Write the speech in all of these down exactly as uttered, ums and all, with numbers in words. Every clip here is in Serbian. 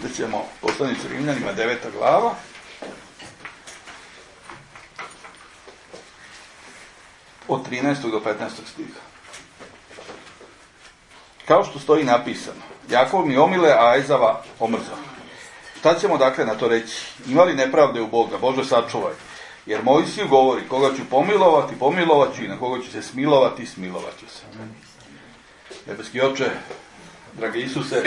Pročitat ćemo poslanicu Rimljanima, deveta glava. Od trinaestog do petnaestog stiha. Kao što stoji napisano, Jakov mi omile, a Ezava omrzao. Šta ćemo dakle na to reći? Ima li nepravde u Boga? Bože, sačuvaj. Jer Mojsiju govori, koga ću pomilovati, pomilovat ću, i na koga ću se smilovati, smilovat ću se. Nebeski Oče, dragi Isuse,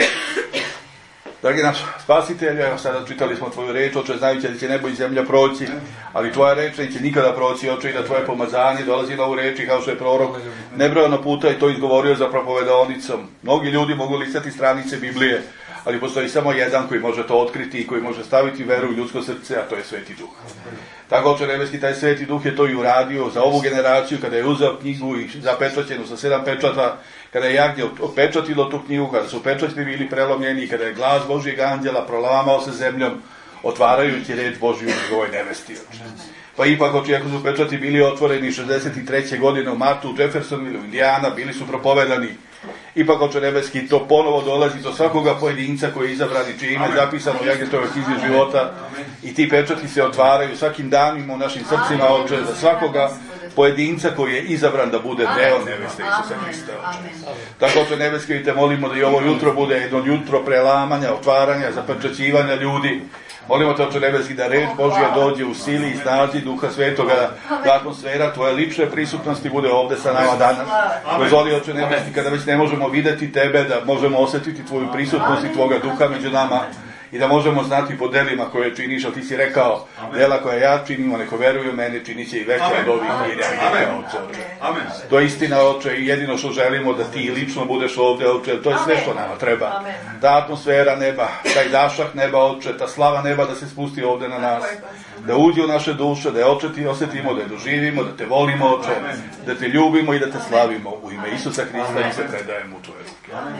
dragi naš spasitelj, evo sada čitali smo tvoju reč, Oče, znajući da će nebo i zemlja proći, ali tvoja reč neće nikada proći, Oče, i da tvoje pomazanje dolazi na ovu reči, kao što je prorok nebrojano puta i to izgovorio za propovedaonicom. Mnogi ljudi mogu listati stranice Biblije, ali postoji samo jedan koji može to otkriti i koji može staviti veru u ljudsko srce, a to je Sveti Duh. Tako, Oče nebeski, taj Sveti Duh je to i uradio za ovu generaciju, kada je uzeo knjigu i zapečaćenu sa sedam pečata, kada je jagnje opečatilo tu knjigu, kada su pečati bili prelomljeni, kada je glas Božijeg anđela prolamao se zemljom, otvarajući reč Božiju u ovoj nevesti. Pa ipak, Oče, ako su pečati bili otvoreni šezdeset treće godine u martu u Jeffersonville, u Indijana, bili su propovedani. Ipak, Oče nebeski, to ponovo dolazi do svakoga pojedinca koji je izabran i čije ime zapisano u Jagnjetovoj knjizi života, i ti pečati se otvaraju svakim danima u našim srcima, Oče, za svakoga pojedinca koji je izabran da bude deo neveste Isusa Hrista, Oče. Tako, Oče nebeski, te molimo da i ovo jutro bude jedno jutro prelamanja, otvaranja, zapečaćivanja ljudi. Molimo te, Oče nebeski, da reč Božja dođe u sili i snazi Duha Svetoga, da atmosfera tvoje lične prisutnosti bude ovde sa nama danas. Dozvoli, Oče nebeski, kada već ne možemo videti tebe, da možemo osjetiti tvoju prisutnost i tvoga Duha među nama i da možemo znati po delima koje činiš, ali ti si rekao, dela koja ja činim, neko veruju u mene, činit će i veće od ovih i rekao, Oče. To je istina, Oče, i jedino što želimo da ti lično budeš ovde, Oče, to je sve što nama treba. Ta atmosfera neba, taj dašak neba, Oče, ta slava neba da se spusti ovde na nas, da uđe u naše duše, da je, Oče, ti osjetimo, da je doživimo, da te volimo, Oče, da te ljubimo i da te slavimo u ime Isusa Hrista i se predajemo u tvoje ruke.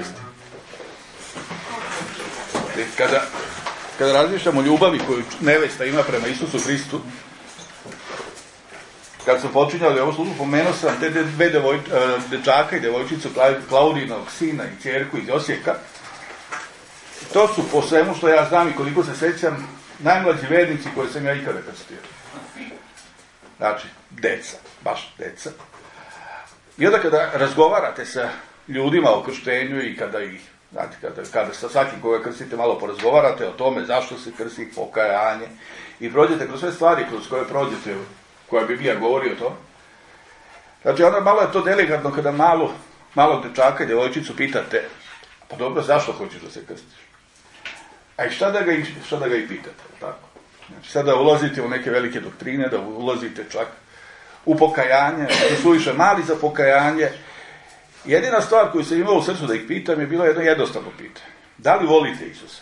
Kada, kada razmišljamo o ljubavi koju nevesta ima prema Isusu Hristu, kad sam počinjali ovu službu, pomenuo sam te dve devoj, dečaka i devojčicu, Klaudinog sina i ćerku iz Osijeka. To su, po svemu što ja znam i koliko se sećam, najmlađi vernici koje sam ja ikada krstio. Znači, deca, baš deca. I onda kada razgovarate sa ljudima o krštenju i kada ih, znate, kada, kada sa svakim koga krstite malo porazgovarate o tome zašto se krsti, pokajanje, i prođete kroz sve stvari kroz koje prođete, koja Biblija govori o tome. Znači, onda malo je to delikatno kada malo, malo dečaka i djevojčicu pitate, pa dobro, zašto hoćeš da se krstiš? A i šta da ga, šta da ga i pitate, tako? Znači, sada ulazite u neke velike doktrine, da ulazite čak u pokajanje, da su više mali za pokajanje. Jedina stvar koju sam imao u srcu da ih pitam je bilo jedno jednostavno pitanje. Da li volite Isusa?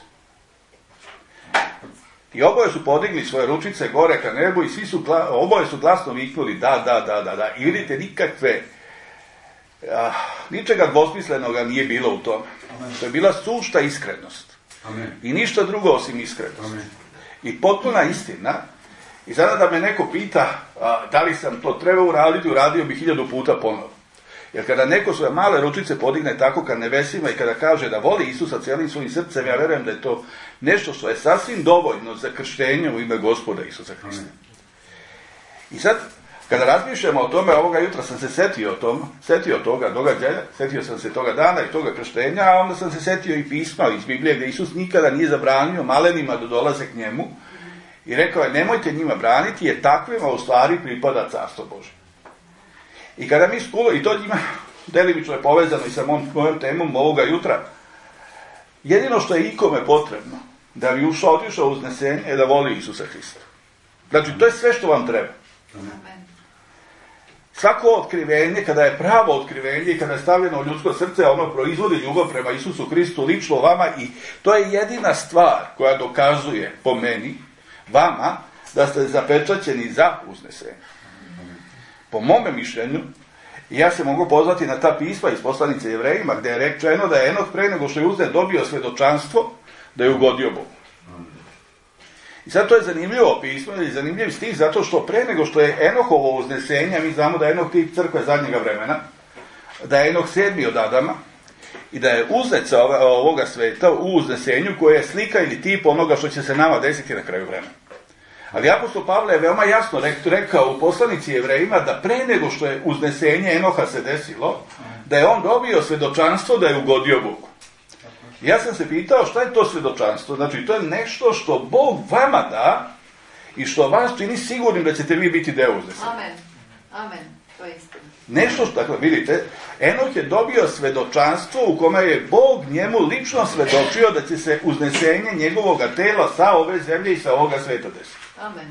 I oboje su podigli svoje ručice gore ka nebu i svi su, oboje su glasno viknuli da, da, da, da, da. I vidite, nikakve, a, ničega dvosmislenoga nije bilo u tome. To je bila sušta iskrenost. Amen. I ništa drugo osim iskrenost. Amen. I potpuna istina. I sada da me neko pita a, da li sam to trebao uraditi, uradio bi hiljadu puta ponovo. Jer kada neko svoje male ručice podigne tako ka nebesima i kada kaže da voli Isusa cijelim svojim srcem, ja verujem da je to nešto što je sasvim dovoljno za krštenje u ime Gospoda Isusa Hrista. I sad, kada razmišljamo o tome, ovoga jutra sam se setio o tom, setio toga događaja, setio sam se toga dana i toga krštenja, a onda sam se setio i pisma iz Biblije gdje Isus nikada nije zabranio malenima da dolaze k njemu i rekao je, nemojte njima braniti, jer takvima u stvari pripada Carstvo Božje. I kada mi skulo, i to njima delimično je povezano i sa mojom, mojom temom ovoga jutra, jedino što je ikome potrebno da bi ušao, otišao uznesenje je da voli Isusa Hrista. Znači, to je sve što vam treba. Amen. Svako otkrivenje, kada je pravo otkrivenje i kada je stavljeno u ljudsko srce, ono proizvodi ljubav prema Isusu Hristu lično vama i to je jedina stvar koja dokazuje po meni, vama, da ste zapečaćeni za uznesenje. Po mome mišljenju, ja se mogu pozvati na ta pisma iz poslanice Jevrejima, gdje je rečeno da je Enoh pre nego što je uznet dobio svjedočanstvo, da je ugodio Bogu. I sad to je zanimljivo pismo, ili zanimljiv stih, zato što pre nego što je Enohovo uznesenje, mi znamo da je Enoh tip crkve zadnjega vremena, da je Enoh sedmi od Adama, i da je uzet sa ovoga sveta u uznesenju koje je slika ili tip onoga što će se nama desiti na kraju vremena. Ali apostol Pavle je veoma jasno rekao u poslanici Jevrejima da pre nego što je uznesenje Enoha se desilo, da je on dobio svedočanstvo da je ugodio Bogu. Ja sam se pitao šta je to svedočanstvo. Znači, to je nešto što Bog vama da i što vas čini sigurnim da ćete vi biti deo uznesenja. Amen. Amen. To je istina. Nešto što, dakle, vidite, Enoh je dobio svedočanstvo u kome je Bog njemu lično svedočio da će se uznesenje njegovoga tela sa ove zemlje i sa ovoga sveta desiti. Amen.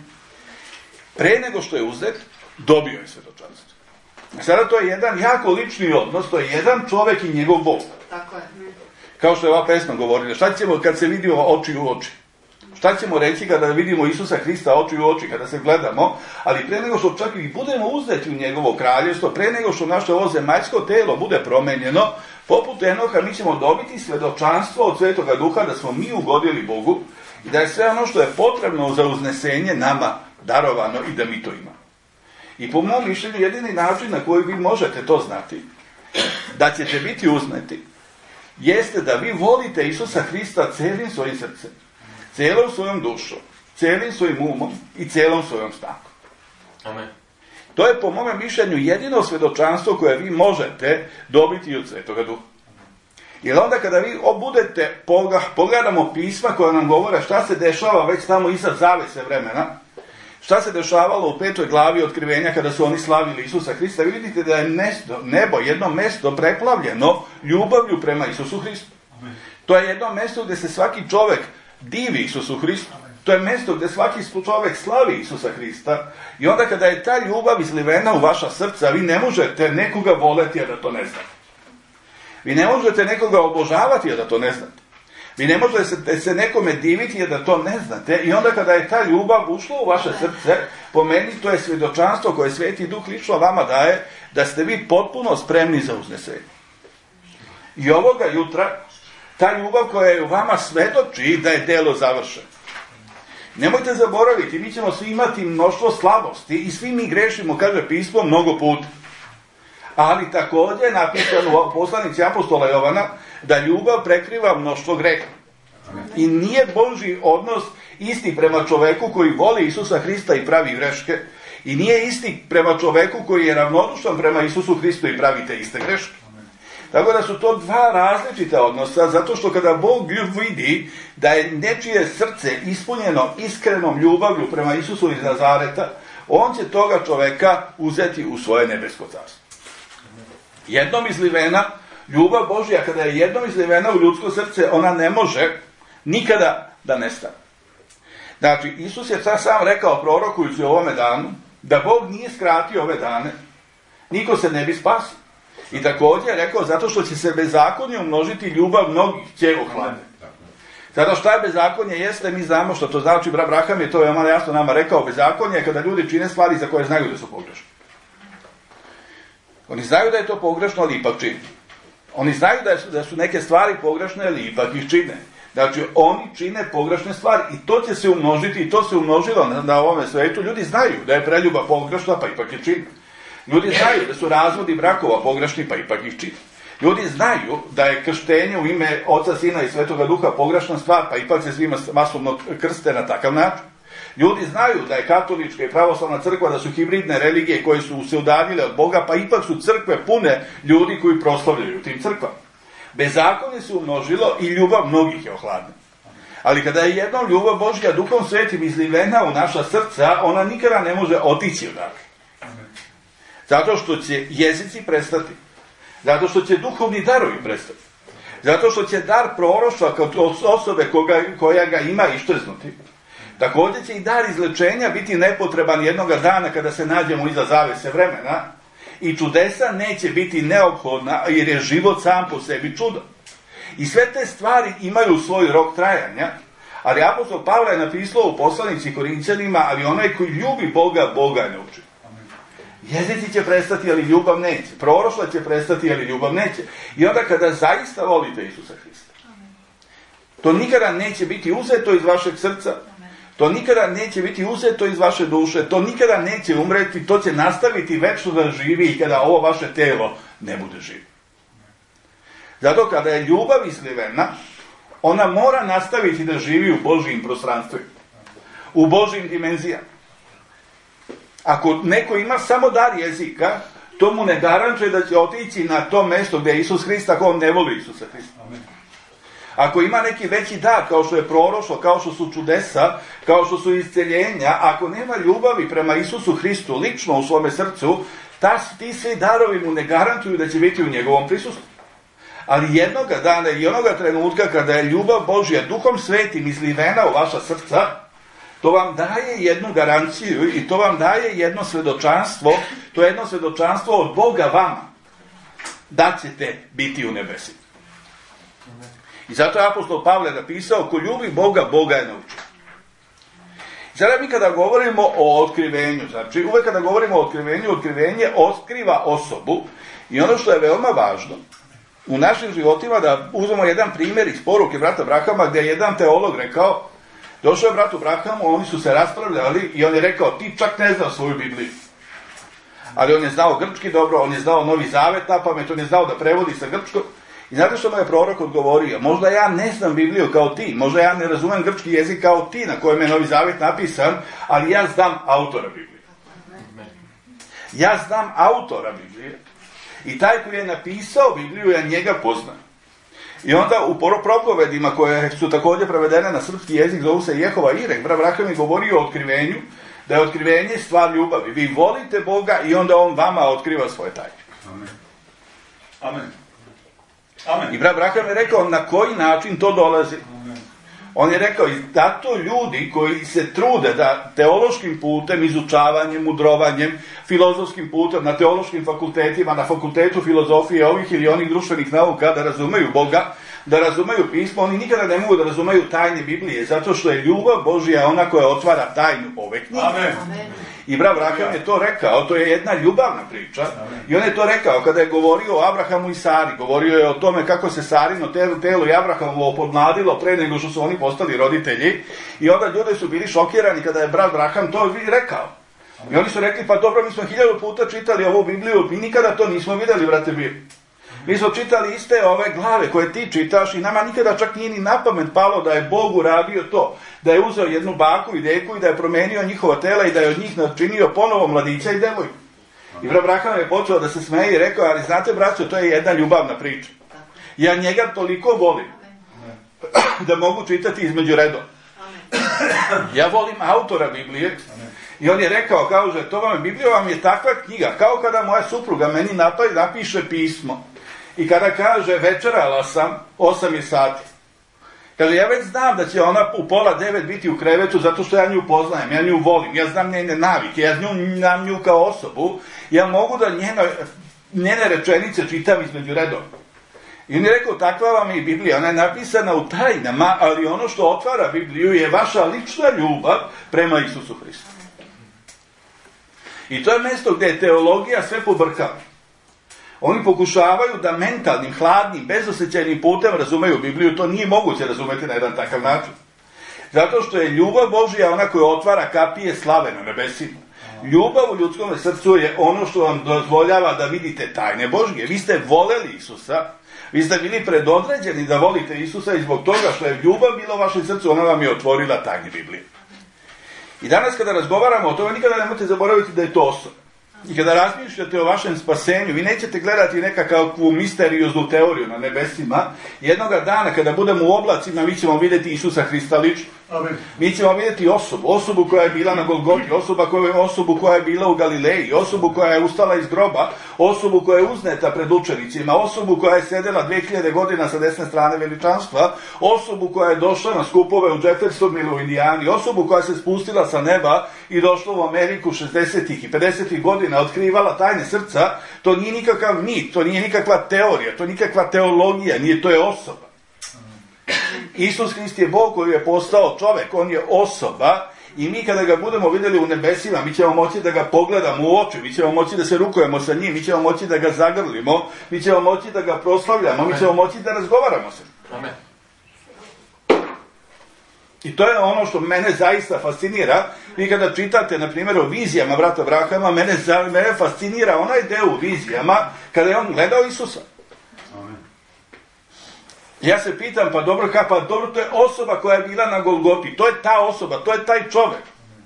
Pre nego što je uzet, dobio je svedočanstvo. Sada to je jedan jako lični odnos, to je jedan čovek i njegov Bog. Tako je. Kao što je ova pesma govorila, šta ćemo kad se vidimo oči u oči? Šta ćemo reći kada vidimo Isusa Hrista oči u oči, kada se gledamo, ali pre nego što čak i budemo uzeti u njegovo kraljevstvo, pre nego što naše ovo zemaljsko telo bude promenjeno, poput Enoha mi ćemo dobiti svedočanstvo od Svetoga Duha da smo mi ugodili Bogu i da je sve ono što je potrebno za uznesenje nama darovano i da mi to imamo. I po mom mišljenju jedini način na koji vi možete to znati, da ćete biti uzneti, jeste da vi volite Isusa Hrista celim svojim srcem, celom svojom dušom, celim svojim umom i celom svojom snagom. Amen. To je po mome mišljenju jedino svedočanstvo koje vi možete dobiti od Svetoga Duha. Jer onda kada vi budete, pogledamo pisma koja nam govore šta se dešava već tamo iza zavese vremena, šta se dešavalo u petoj glavi otkrivenja kada su oni slavili Isusa Hrista, vi vidite da je mesto, nebo, jedno mesto preplavljeno ljubavlju prema Isusu Hristu. To je jedno mesto gdje se svaki čovek divi Isusu Hristu. To je mesto gdje svaki čovek slavi Isusa Hrista. I onda kada je ta ljubav izlivena u vaša srca, vi ne možete nekoga voleti, a da to ne znate. Vi ne možete nekoga obožavati, a da to ne znate. Vi ne možete se nekome diviti, a da to ne znate. I onda kada je ta ljubav ušla u vaše srce, po meni to je svjedočanstvo koje Sveti Duh lično vama daje, da ste vi potpuno spremni za uznesenje. I ovoga jutra, ta ljubav koja je u vama svedoči da je delo završeno. Nemojte zaboraviti, mi ćemo svi imati mnoštvo slabosti i svi mi grešimo, kaže pismo, mnogo puta. Ali također je napisano u poslanici apostola Jovana da ljubav prekriva mnoštvo greha. I nije Božji odnos isti prema čoveku koji voli Isusa Hrista i pravi greške, i nije isti prema čoveku koji je ravnodušan prema Isusu Hristu i pravi te iste greške. Tako da su to dva različita odnosa, zato što kada Bog vidi da je nečije srce ispunjeno iskrenom ljubavlju prema Isusu iz Nazareta, on će toga čoveka uzeti u svoje nebesko carstvo. Jednom izlivena, ljubav Božja, kada je jednom izlivena u ljudsko srce, ona ne može nikada da nestane. Znači, Isus je sam rekao prorokujući o ovome danu, da Bog nije skratio ove dane, niko se ne bi spasio. I također je rekao, zato što će se bezakonje umnožiti, ljubav mnogih će ohladiti. Zato šta je bezakonje jeste, mi znamo što to znači, brat Braham je to veoma jasno nama rekao, bezakonje je kada ljudi čine stvari za koje znaju da su pogrešne. Oni znaju da je to pogrešno, ali ipak čine. Oni znaju da su, da su neke stvari pogrešne, ali ipak ih čine. Znači, oni čine pogrešne stvari i to će se umnožiti, i to se umnožilo na, na ovome svetu. Ljudi znaju da je preljuba pogrešna, pa ipak je čine. Ljudi znaju da su razvodi brakova pogrešni, pa ipak ih čine. Ljudi znaju da je krštenje u ime Oca, Sina i Svetoga Duha pogrešna stvar, pa ipak se svima masovno krste na takav način. Ljudi znaju da je katolička i pravoslavna crkva, da su hibridne religije koje su se udaljile od Boga, pa ipak su crkve pune ljudi koji proslavljaju tim crkvama. Bezakonje se umnožilo i ljubav mnogih je ohladna. Ali kada je jednom ljubav Božja Duhom Svetim izlivena u naša srca, ona nikada ne može otići odakle. Zato što će jezici prestati. Zato što će duhovni darovi prestati. Zato što će dar proroštva od osobe koga, koja ga ima iščeznuti. Također će i dar izlečenja biti nepotreban jednoga dana kada se nađemo iza zavese vremena i čudesa neće biti neophodna jer je život sam po sebi čudo. I sve te stvari imaju svoj rok trajanja, ali apostol Pavle je napisao u poslanici Korinćanima, ali onaj koji ljubi Boga, Boga ne uči. Jezici će prestati, ali ljubav neće. Proroštva će prestati, ali ljubav neće. I onda kada zaista volite Isusa Hrista, to nikada neće biti uzeto iz vašeg srca, to nikada neće biti uzeto iz vaše duše, to nikada neće umreti, to će nastaviti večno da živi i kada ovo vaše telo ne bude živo. Zato kada je ljubav izlivena, ona mora nastaviti da živi u Božjim prostranstvima, u Božjim dimenzijama. Ako neko ima samo dar jezika, to mu ne garantuje da će otići na to mesto gdje je Isus Hrist, ako on ne voli Isusa Hrista. Ako ima neki veći dar, kao što je proroštvo, kao što su čudesa, kao što su isceljenja, ako nema ljubavi prema Isusu Hristu lično u svome srcu, ta, ti svi darovi mu ne garantuju da će biti u njegovom prisustvu. Ali jednoga dana i onoga trenutka kada je ljubav Božja Duhom Svetim izlivena u vaša srca, to vam daje jednu garanciju i to vam daje jedno svedočanstvo, to je jedno svedočanstvo od Boga vama, da ćete biti u nebesima. I zato je apostol Pavle napisao, ko ljubi Boga, Boga je naučio. I sada mi kada govorimo o otkrivenju, znači uvek kada govorimo o otkrivenju, otkrivenje otkriva osobu i ono što je veoma važno, u našim životima, da uzmemo jedan primjer iz poruke brata Brahama, gdje je jedan teolog rekao, došao je bratu Brahamu, oni su se raspravljali i on je rekao, ti čak ne znaš svoju Bibliju. Ali on je znao grčki dobro, on je znao Novi Zavet na pamet, on je znao da prevodi sa grčkog. I znate što mu je prorok odgovorio? Možda ja ne znam Bibliju kao ti, možda ja ne razumem grčki jezik kao ti na kojem je Novi Zavet napisan, ali ja znam autora Biblije. Ja znam autora Biblije. I taj koji je napisao Bibliju, ja njega poznam. I onda u propovedima koje su također prevedene na srpski jezik, zovu se Jehova Ireh, brat Braham je govorio o otkrivenju, da je otkrivenje stvar ljubavi. Vi volite Boga i onda on vama otkriva svoje tajne. Amen. Amen. Amen. I brat Braham je rekao na koji način to dolazi. Amen. On je rekao, i zato ljudi koji se trude da teološkim putem, izučavanjem, mudrovanjem, filozofskim putem, na teološkim fakultetima, na fakultetu filozofije, ovih ili onih društvenih nauka, da razumeju Boga, da razumeju pismo, oni nikada ne mogu da razumeju tajne Biblije, zato što je ljubav Božja ona koja otvara tajnu ove knjige. Amen. I brat Braham je to rekao, to je jedna ljubavna priča. Amen. I on je to rekao kada je govorio o Abrahamu i Sari, govorio je o tome kako se Sarino telo, telo i Abrahamovo podmladilo pre nego što su oni postali roditelji. I onda ljudi su bili šokirani kada je brat Braham to rekao. Amen. I oni su rekli, pa dobro, mi smo hiljadu puta čitali ovu Bibliju, mi nikada to nismo vidjeli, brate Bibliju. Mi smo čitali iste ove glave koje ti čitaš i nama nikada čak nije ni na pamet palo da je Bog uradio to. Da je uzeo jednu baku i deku i da je promenio njihova tela i da je od njih načinio ponovo mladića i devojku. I brat Braham je počeo da se smeje i rekao, ali znate braćo, to je jedna ljubavna priča. Ja njega toliko volim da mogu čitati između redova. Ja volim autora Biblije. I on je rekao, kao že to vam, Biblija vam je takva knjiga, kao kada moja supruga meni napad, napiše pismo. I kada kaže, večerala sam, osam je sati. Kaže, ja već znam da će ona u pola devet biti u krevetu, zato što ja nju poznajem, ja nju volim, ja znam njene navike, ja nju, znam nju kao osobu, ja mogu da njena, njene rečenice čitam između redova. I on je rekao, takva vam je i Biblija, ona je napisana u tajnama, ali ono što otvara Bibliju je vaša lična ljubav prema Isusu Hristu. I to je mjesto gdje je teologija sve pobrkava. Oni pokušavaju da mentalnim, hladnim, bezosjećajnim putem razumeju Bibliju, to nije moguće razumeti na jedan takav način. Zato što je ljubav Božja ona koja otvara kapije slave na nebesima. Ljubav u ljudskom srcu je ono što vam dozvoljava da vidite tajne Božje. Vi ste voleli Isusa, vi ste bili predodređeni da volite Isusa i zbog toga što je ljubav bila u vašem srcu, ona vam je otvorila tajne Biblije. I danas kada razgovaramo o tome, nikada nemojte zaboraviti da je to osoba. I kada razmišljate o vašem spasenju, vi nećete gledati nekakvu misterioznu teoriju na nebesima. Jednoga dana kada budemo u oblacima, mi ćemo vidjeti Isusa Hrista lično. Amen. Mi ćemo vidjeti osobu, osobu koja je bila na Golgoti, osoba koja, osobu koja je bila u Galileji, osobu koja je ustala iz groba, osobu koja je uzneta pred učenicima, osobu koja je sedela dve hiljade godina sa desne strane veličanstva, osobu koja je došla na skupove u Jeffersonu ili u Indijani, osobu koja se spustila sa neba i došla u Ameriku šezdesetih i pedesetih godina, otkrivala tajne srca. To nije nikakav mit, to nije nikakva teorija, to nije nikakva teologija, nije, to je osoba. Isus Hrist je Bog koji je postao čovjek, on je osoba i mi kada ga budemo vidjeli u nebesima, mi ćemo moći da ga pogledamo u oči, mi ćemo moći da se rukujemo sa njim, mi ćemo moći da ga zagrlimo, mi ćemo moći da ga proslavljamo, mi ćemo moći da razgovaramo sa njim. Amen. I to je ono što mene zaista fascinira. Vi kada čitate, na primjer, o vizijama brata Brahama, mene, mene fascinira onaj deo u vizijama kada je on gledao Isusa. Amen. Ja se pitam, pa dobro, ka, pa dobro, to je osoba koja je bila na Golgoti, to je ta osoba, to je taj čovjek.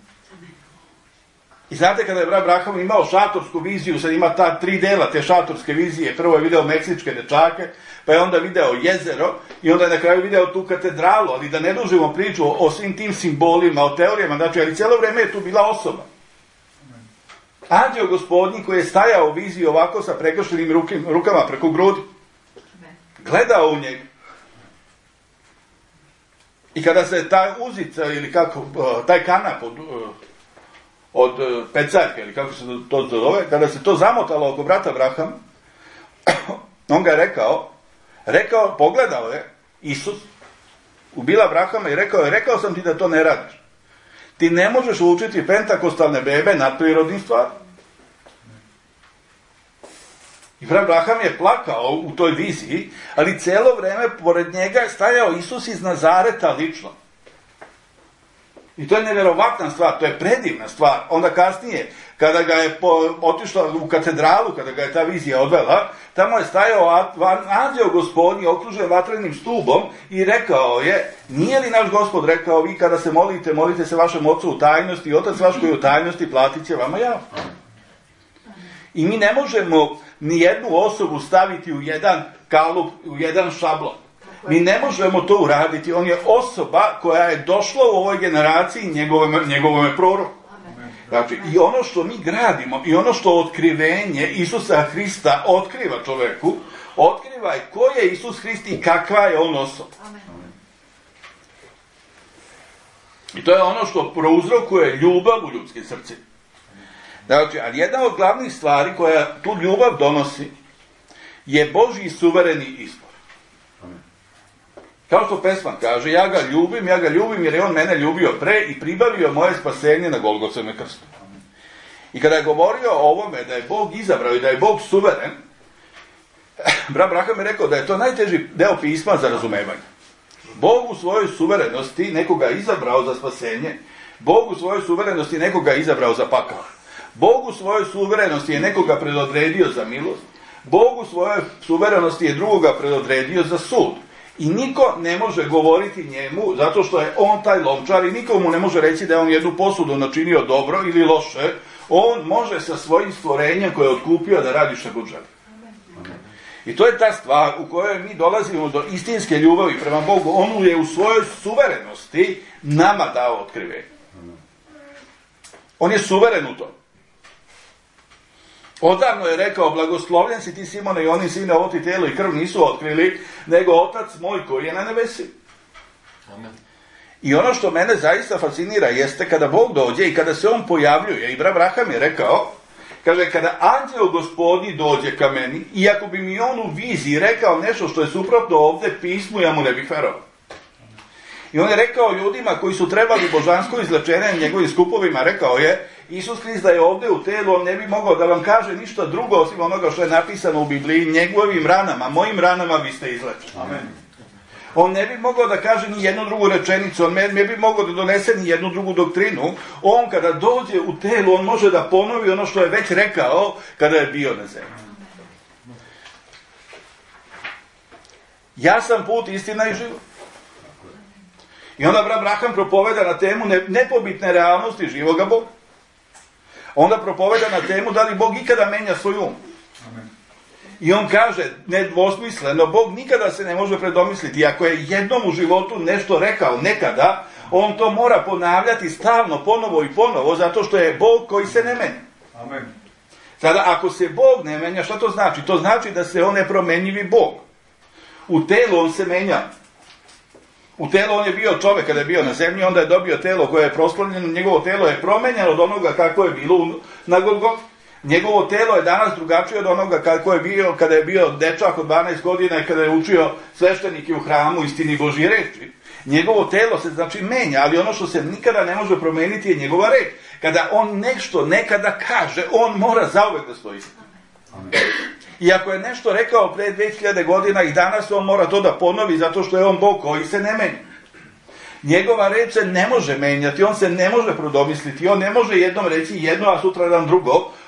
I znate, kada je brat Abraham imao šatorsku viziju, sad ima ta tri dela te šatorske vizije, prvo je video meksičke dečake, pa je onda video jezero i onda je na kraju video tu katedralu, ali da ne dužimo priču o, o svim tim simbolima, o teorijama, znači, ali cijelo vrijeme je tu bila osoba. Anđeo gospodnji koji je stajao u viziji ovako sa prekrštenim rukama preko grudi, gledao u njega. I kada se ta uzica ili kako, taj kanap od, od pecaljke ili kako se to zove, kada se to zamotalo oko brata Abrahama, on ga je rekao, rekao, pogledao je Isus, ubila Abrahama i rekao je, rekao sam ti da to ne radiš. Ti ne možeš učiti pentakostalne bebe nadprirodnim stvarima. I brat Abraham je plakao u toj viziji, ali cijelo vrijeme pored njega je stajao Isus iz Nazareta lično. I to je nevjerovatna stvar, to je predivna stvar. Onda kasnije, kada ga je po, otišla u katedralu, kada ga je ta vizija odvela, tamo je stajao anđeo gospodnji okružen vatrenim stubom i rekao je, nije li naš Gospod rekao, vi kada se molite, molite se vašem ocu u tajnosti i otac vaš koji u tajnosti platit će vama javno. I mi ne možemo ni jednu osobu staviti u jedan kalup, u jedan šablon. Mi ne možemo to uraditi. On je osoba koja je došla u ovoj generaciji njegovome, njegovome proroku. Znači, i ono što mi gradimo, i ono što otkrivenje Isusa Hrista otkriva čoveku, otkriva je ko je Isus Hrist i kakva je on osoba. I to je ono što prouzrokuje ljubav u ljudskim srcima. Znači, ali jedna od glavnih stvari koja tu ljubav donosi je Božji suvereni izbor. Kao što pesman kaže, ja ga ljubim, ja ga ljubim jer je on mene ljubio pre i pribavio moje spasenje na Golgotskom krstu. I kada je govorio o ovome da je Bog izabrao i da je Bog suveren, brat Abraham je rekao da je to najteži deo pisma za razumevanje. Bog u svojoj suverenosti nekoga izabrao za spasenje, Bog u svojoj suverenosti nekoga izabrao za pakao. Bog u svojoj suverenosti je nekoga predodredio za milost, Bog u svojoj suverenosti je drugoga predodredio za sud. I niko ne može govoriti njemu zato što je on taj lomčar i niko mu ne može reći da je on jednu posudu načinio dobro ili loše. On može sa svojim stvorenjem koje je otkupio da radi šta god želi. I to je ta stvar u kojoj mi dolazimo do istinske ljubavi prema Bogu. On je u svojoj suverenosti nama dao otkrivenje. On je suveren u to. Odavno je rekao, blagoslovljen si ti Simone i oni sine, ovo ti tijelo i krv nisu otkrili, nego Otac moj koji je na nebesi. Amen. I ono što mene zaista fascinira jeste kada Bog dođe i kada se on pojavljuje, i brat Abraham je rekao, kaže, kada anđeo gospodnji dođe ka meni, i ako bi mi on u viziji rekao nešto što je suprotno ovdje pismu, ja mu ne bih verovao. I on je rekao ljudima koji su trebali božansko izlečenje njegovim skupovima, rekao je, Isus Hrist da je ovdje u telu, on ne bi mogao da vam kaže ništa drugo osim onoga što je napisano u Bibliji, njegovim ranama, mojim ranama vi ste izlečeni. Amen. On ne bi mogao da kaže ni jednu drugu rečenicu, on ne bi mogao da donese ni jednu drugu doktrinu. On kada dođe u telu, on može da ponovi ono što je već rekao kada je bio na zemlji. Ja sam put, istina i život. I onda brat Abraham propoveda na temu nepobitne realnosti živoga Boga. Onda propoveda na temu da li Bog ikada menja svoj um. Amen. I on kaže, nedvosmisleno, Bog nikada se ne može predomisliti. Ako je jednom u životu nešto rekao nekada, on to mora ponavljati stalno, ponovo i ponovo, zato što je Bog koji se ne menja. Amen. Sada, ako se Bog ne menja, šta to znači? To znači da se on nepromenjivi Bog. U telu on se menja. U telu on je bio čovjek kada je bio na zemlji, onda je dobio telo koje je proslavljeno, njegovo telo je promenjeno od onoga kako je bilo na Golgoti. Njegovo telo je danas drugačije od onoga kako je bio kada je bio dečak od dvanaest godina i kada je učio sveštenike u hramu istini Božje reči. Njegovo telo se znači menja, ali ono što se nikada ne može promeniti je njegova reč. Kada on nešto nekada kaže, on mora zauvek da stoji. I ako je nešto rekao pre dve hiljade godina i danas on mora to da ponovi zato što je on Bog koji se ne menja. Njegova reč se ne može menjati, on se ne može prodomisliti, on ne može jednom reći jedno, a sutra dan drugo.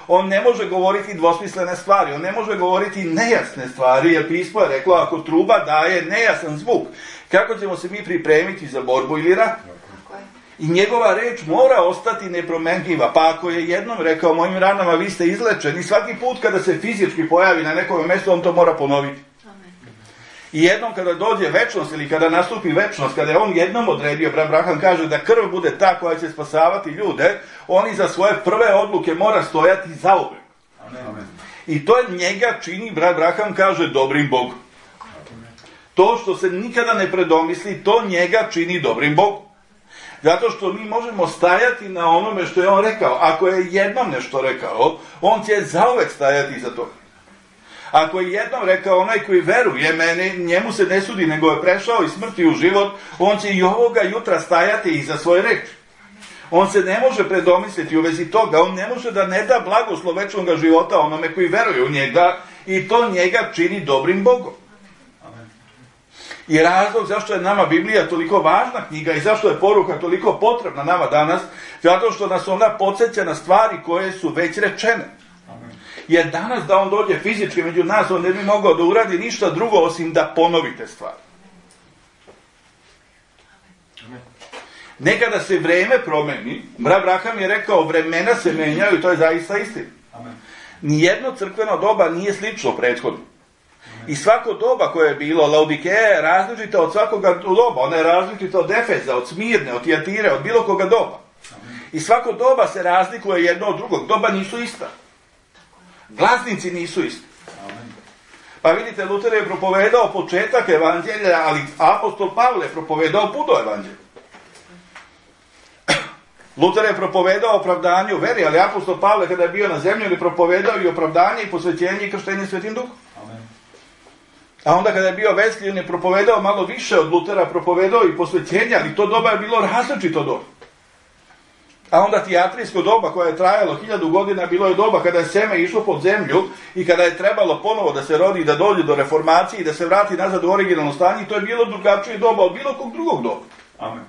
On ne može govoriti dvosmislene stvari, on ne može govoriti nejasne stvari, jer pismo je reklo, ako truba daje nejasan zvuk, kako ćemo se mi pripremiti za borbu ili rat? I njegova reč mora ostati nepromenljiva, pa ako je jednom rekao, mojim ranama vi ste izlečeni, svaki put kada se fizički pojavi na nekom mjestu, on to mora ponoviti. I jednom kada dođe večnost ili kada nastupi večnost, kada je on jednom odredio, brat Abraham kaže da krv bude ta koja će spasavati ljude, on iza svoje prve odluke mora stojati zauvek. I to je njega čini, brat Abraham kaže, dobrim Bogom. To što se nikada ne predomisli, to njega čini dobrim Bogom. Zato što mi možemo stajati na onome što je on rekao. Ako je jednom nešto rekao, on će zauvek stajati iza toga. Ako je jednom rekao, onaj koji veruje meni, njemu se ne sudi, nego je prešao iz smrti u život, on će i ovoga jutra stajati iza svoje reči. On se ne može predomisliti u vezi toga, on ne može da ne da blagoslov večnog života onome koji veruje u njega, i to njega čini dobrim Bogom. I razlog zašto je nama Biblija toliko važna knjiga i zašto je poruka toliko potrebna nama danas, zato što nas ona podsjeća na stvari koje su već rečene. Jer danas da on dođe fizički među nas, on ne bi mogao da uradi ništa drugo osim da ponovi te stvari. Nekada se vreme promeni, brat Abraham je rekao, vremena se menjaju i to je zaista istina. Nijedno crkveno doba nije slično prethodno. I svako doba koje je bilo, Laodikeja je različita od svakoga doba, ona je različita od Efeza, od Smirne, od Tijatire, od bilo koga doba. I svako doba se razlikuje jedno od drugog, doba nisu ista. Glasnici nisu isti. Pa vidite, Luter je propovedao početak evanđelja, ali apostol Pavle je propovedao puno evanđelja. Luter je propovedao opravdanje u veri, ali apostol Pavle kada je bio na zemlji je propovedao i opravdanje i posvećenje i krštenje Svetim Duhom. A onda kada je bio Wesley, on je propovedao malo više od Lutera, propovedao i posvećenje, ali to doba je bilo različito doba. A onda tijatrijsko doba koje je trajalo hiljadu godina, bilo je doba kada je seme išlo pod zemlju i kada je trebalo ponovo da se rodi i da dođe do reformacije i da se vrati nazad u originalno stanje, to je bilo drugačije doba od bilo kog drugog doba. Amen.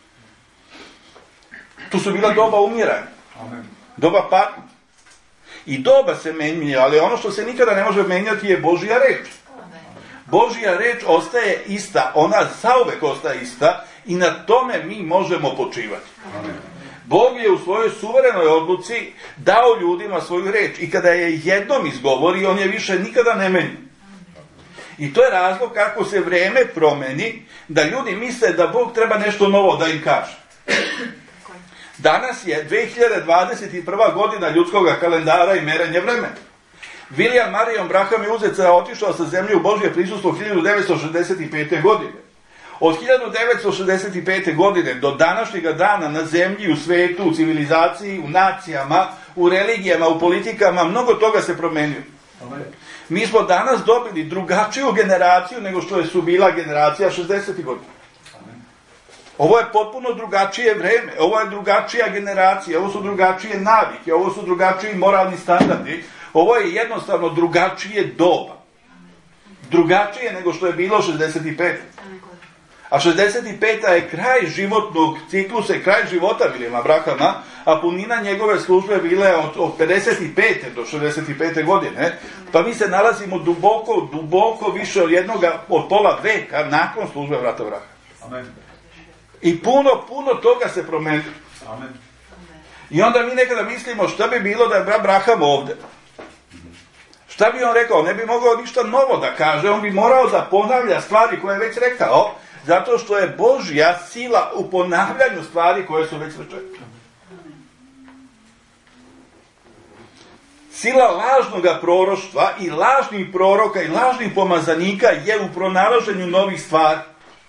Tu su bila doba umiranja. Amen. Doba patnje. I doba se menja, ali ono što se nikada ne može menjati je Božja reč. Božja reč ostaje ista, ona zauvek ostaje ista i na tome mi možemo počivati. Amen. Bog je u svojoj suverenoj odluci dao ljudima svoju reč i kada je jednom izgovori, on je više nikada ne menja. I to je razlog kako se vreme promeni, da ljudi misle da Bog treba nešto novo da im kaže. Danas je dve hiljade dvadeset prva godina ljudskog kalendara i merenje vremena. William Marion Branham je uzet sa otišao sa zemlje u Božje prisustvo hiljadu devetsto šezdeset pete. godine. Od hiljadu devetsto šezdeset pete. godine do današnjega dana na zemlji, u svetu, u civilizaciji, u nacijama, u religijama, u politikama, mnogo toga se promenio. Mi smo danas dobili drugačiju generaciju nego što je su bila generacija šezdesetih godina. Ovo je potpuno drugačije vreme, ovo je drugačija generacija, ovo su drugačije navike, ovo su drugačiji moralni standardi, ovo je jednostavno drugačije doba. Drugačije nego što je bilo šezdeset pete. A šezdeset peta je kraj životnog ciklusa i kraj života Williama Branhama, a punina njegove službe bile od, od pedeset pete do šezdeset pete. godine, pa mi se nalazimo duboko, duboko više od jednoga, od pola veka nakon službe brata Branhama. Amen. I puno, puno toga se promenilo. Amen. I onda mi nekada mislimo šta bi bilo da je brat Branham ovde. Šta bi on rekao? Ne bi mogao ništa novo da kaže, on bi morao da ponavlja stvari koje je već rekao, zato što je Božja sila u ponavljanju stvari koje su već rečene. Sila lažnoga proroštva i lažnih proroka i lažnih pomazanika je u pronalaženju novih stvari.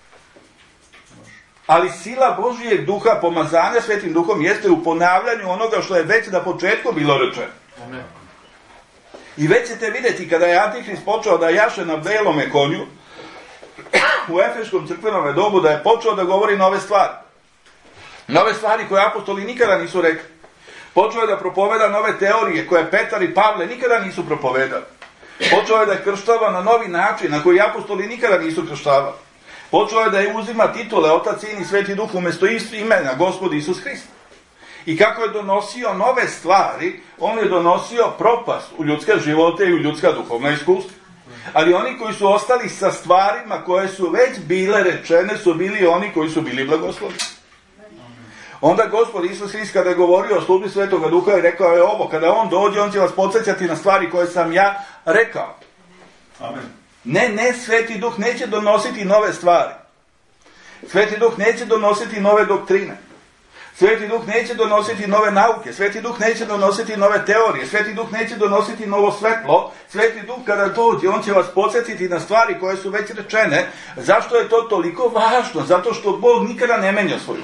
Ali sila Božijeg duha, pomazanja Svetim duhom, jeste u ponavljanju onoga što je već na početku bilo rečeno. Amen. I već ćete vidjeti kada je Antihrist počeo da jaše na belome konju, u Efeškom crkvenom dobu, da je počeo da govori nove stvari. Nove stvari koje apostoli nikada nisu rekli. Počeo je da propoveda nove teorije koje Petar i Pavle nikada nisu propovedali. Počeo je da je krštava na novi način na koji apostoli nikada nisu krštavali. Počeo je da je uzima titule Otac, Sin i Sveti Duh umjesto imena Gospod Isus Hrist. I kako je donosio nove stvari, on je donosio propast u ljudske živote i u ljudska duhovna iskustva. Ali oni koji su ostali sa stvarima koje su već bile rečene, su bili oni koji su bili blagosloveni. Onda Gospod Isus Hrist kada je govorio o službi Svetoga Duha i rekao je ovo, kada on dođe, on će vas podsjećati na stvari koje sam ja rekao. Amen. Ne, ne, Sveti Duh neće donositi nove stvari. Sveti Duh neće donositi nove doktrine. Sveti Duh neće donositi nove nauke. Sveti Duh neće donositi nove teorije. Sveti Duh neće donositi novo svetlo. Sveti Duh kada dođe, on će vas podsjetiti na stvari koje su već rečene. Zašto je to toliko važno? Zato što Bog nikada ne menja svoju.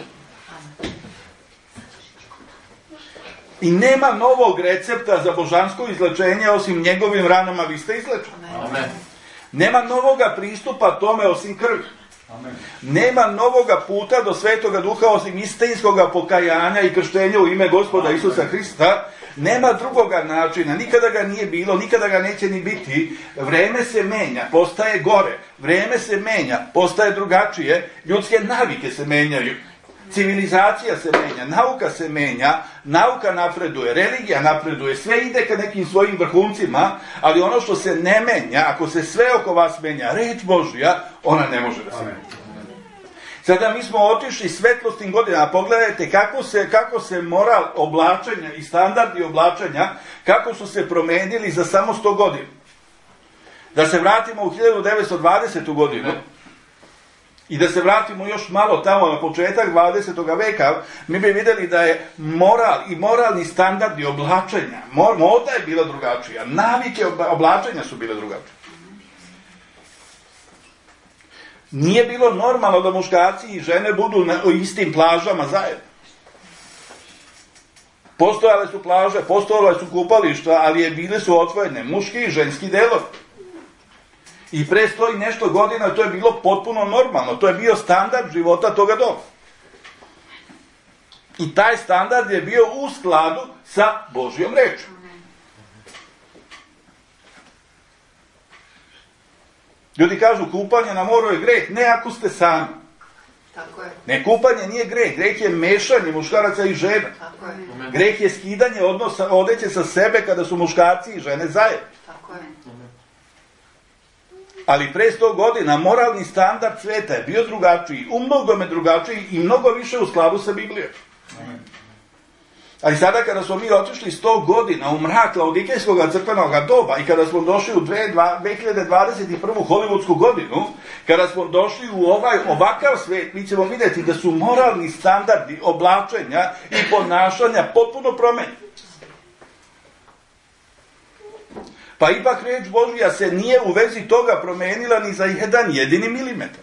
I nema novog recepta za božansko izlečenje osim njegovim ranama vi ste izlečeni. Amen. Nema novoga pristupa tome osim krvi. Amen. Nema novoga puta do Svetoga Duha osim istinskoga pokajanja i krštenja u ime Gospoda Isusa Hrista. Nema drugoga načina, nikada ga nije bilo, nikada ga neće ni biti. Vreme se menja, postaje gore. Vreme se menja, postaje drugačije. Ljudske navike se menjaju. Civilizacija se menja, nauka se menja, nauka napreduje, religija napreduje, sve ide ka nekim svojim vrhuncima, ali ono što se ne menja, ako se sve oko vas menja, reč Božja, ona ne može da se menja. Sada mi smo otišli svetlostim godinama, pogledajte kako se, kako se moral oblačenja i standardi oblačenja, kako su se promenili za samo sto godina. Da se vratimo u hiljadu devetsto dvadesetu godinu, i da se vratimo još malo tamo na početak dvadesetog veka, mi bi vidjeli da je moral i moralni standardi oblačenja, moda je bila drugačija, navike oblačenja su bile drugačije. Nije bilo normalno da muškarci i žene budu na istim plažama zajedno. Postojale su plaže, postojale su kupališta, ali je bile su otvorene muški i ženski delovi. I pre sto i nešto godina to je bilo potpuno normalno. To je bio standard života toga doba. I taj standard je bio u skladu sa Božjom rečju. Ljudi kažu kupanje na moru je greh. Ne ako ste sami. Tako je. Ne, kupanje nije greh. Greh je mešanje muškaraca i žena. Tako je. Greh je skidanje odnosa, odeće sa sebe kada su muškarci i žene zajedno. Tako je. Ali pre sto godina moralni standard sveta je bio drugačiji, u mnogome drugačiji i mnogo više u skladu sa Biblijom. Ali sada kada smo mi otišli sto godina u mrak laodikejskog crkvenog doba i kada smo došli u dve hiljade dvadeset prvu hollywoodsku godinu, kada smo došli u ovaj ovakav svet, mi ćemo vidjeti da su moralni standardi oblačenja i ponašanja potpuno promenjeni. Pa ipak reč Božja se nije u vezi toga promenila ni za jedan jedini milimetar.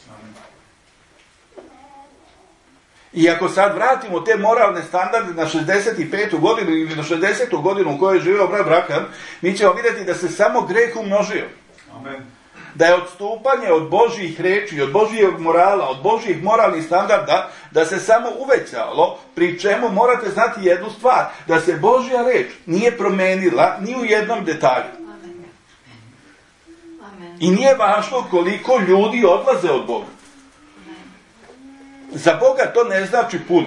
I ako sad vratimo te moralne standarde na šezdeset petu godinu ili na šezdesetu godinu u kojoj je živio brat Branham, mi ćemo vidjeti da se samo greh umnožio. Amen. Da je odstupanje od Božjih reči, od Božjeg morala, od Božjih moralnih standarda, da se samo uvećalo, pri čemu morate znati jednu stvar, da se Božja reč nije promenila ni u jednom detalju. Amen. Amen. I nije važno koliko ljudi odlaze od Boga. Za Boga to ne znači puno.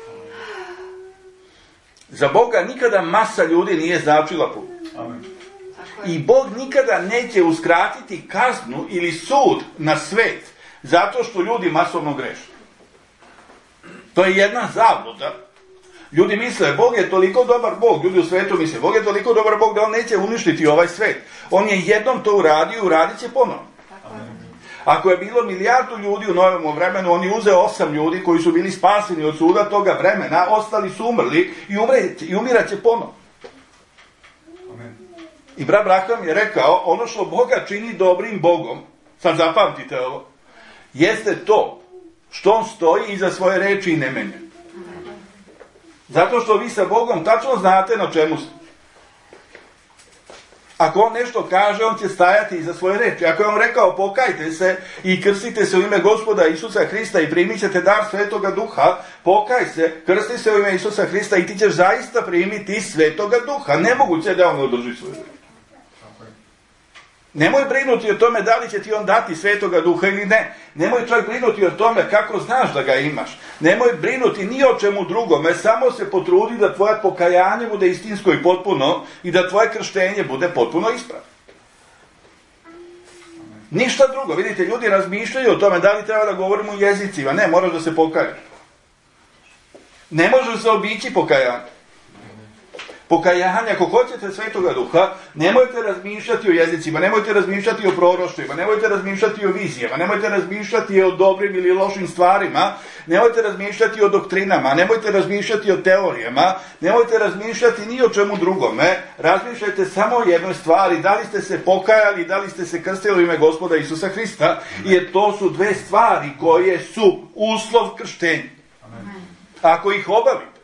Za Boga nikada masa ljudi nije značila puno. Amen. I Bog nikada neće uskratiti kaznu ili sud na svet zato što ljudi masovno greše. To je jedna zabluda. Ljudi misle, Bog je toliko dobar Bog, ljudi u svetu misle, Bog je toliko dobar Bog da on neće uništiti ovaj svet. On je jednom to uradio i uradit će ponovno. Ako je bilo milijardu ljudi u novom vremenu, on je uzeo osam ljudi koji su bili spaseni od suda toga vremena, ostali su umrli i, umreće, i umirat će ponovno. I brat Branham je rekao, ono što Boga čini dobrim Bogom, sad zapamtite ovo, jeste to što on stoji iza svoje reči i ne menja. Zato što vi sa Bogom tačno znate na čemu ste. Ako on nešto kaže, on će stajati iza svoje reči. Ako je on rekao, pokajte se i krstite se u ime Gospoda Isusa Hrista i primit ćete dar Svetoga Duha, pokaj se, krsti se u ime Isusa Hrista i ti ćeš zaista primiti Svetoga Duha. Nemoguće je da on održi svoju reč. Nemoj brinuti o tome da li će ti on dati Svetoga Duha ili ne. Nemoj čak brinuti o tome kako znaš da ga imaš. Nemoj brinuti ni o čemu drugome, samo se potrudi da tvoje pokajanje bude istinsko i potpuno i da tvoje krštenje bude potpuno ispravno. Ništa drugo. Vidite, ljudi razmišljaju o tome da li treba da govorimo u jezicima. Ne, moraš da se pokajaš. Ne možeš se obići pokajanje. Pokajanje, ako hoćete Svetoga Duha, nemojte razmišljati o jezicima, nemojte razmišljati o proroštvima, nemojte razmišljati o vizijama, nemojte razmišljati o dobrim ili lošim stvarima, nemojte razmišljati o doktrinama, nemojte razmišljati o teorijama, nemojte razmišljati ni o čemu drugome, razmišljajte samo o jednoj stvari, da li ste se pokajali, da li ste se krstili u ime Gospoda Isusa Hrista, jer to su dve stvari koje su uslov krštenja. Ako ih obavite,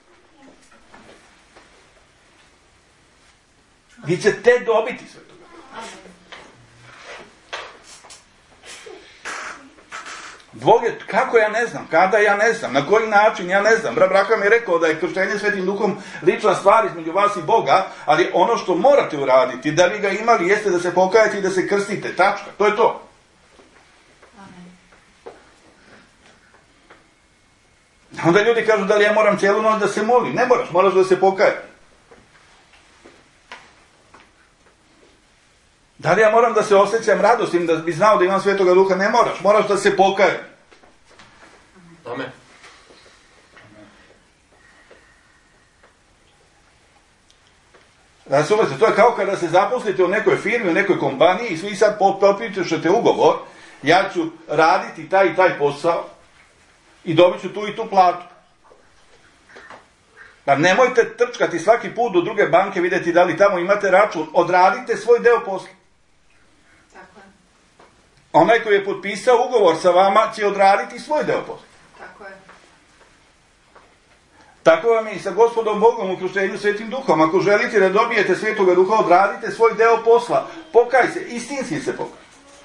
vi ćete dobiti Svetoga Duha. Bog je, kako ja ne znam, kada ja ne znam, na koji način ja ne znam. Brat Braham je rekao da je krštenje Svetim Duhom lična stvar između vas i Boga, ali ono što morate uraditi da bi ga imali jeste da se pokajete i da se krstite. Tačka. To je to. Onda ljudi kažu da li ja moram cijelu noć da se molim. Ne moraš, moraš da se pokaješ. Da li ja moram da se osjećam radostim, da bi znao da imam Svetoga Duha? Ne moraš, moraš da se pokaje. Amen. Razumete, to je kao kada se zaposlite u nekoj firmi, u nekoj kompaniji i svi sad potpišete ugovor, ja ću raditi taj i taj posao i dobit ću tu i tu platu. Pa nemojte trčkati svaki put do druge banke, vidjeti da li tamo imate račun, odradite svoj deo posla. Onaj koji je potpisao ugovor sa vama će odraditi svoj deo posla. Tako je. Tako vam je i sa Gospodom Bogom u krštenju Svetim Duhom. Ako želite da dobijete Svetoga Duha, odradite svoj deo posla. Pokaj se, istinski se pokaj.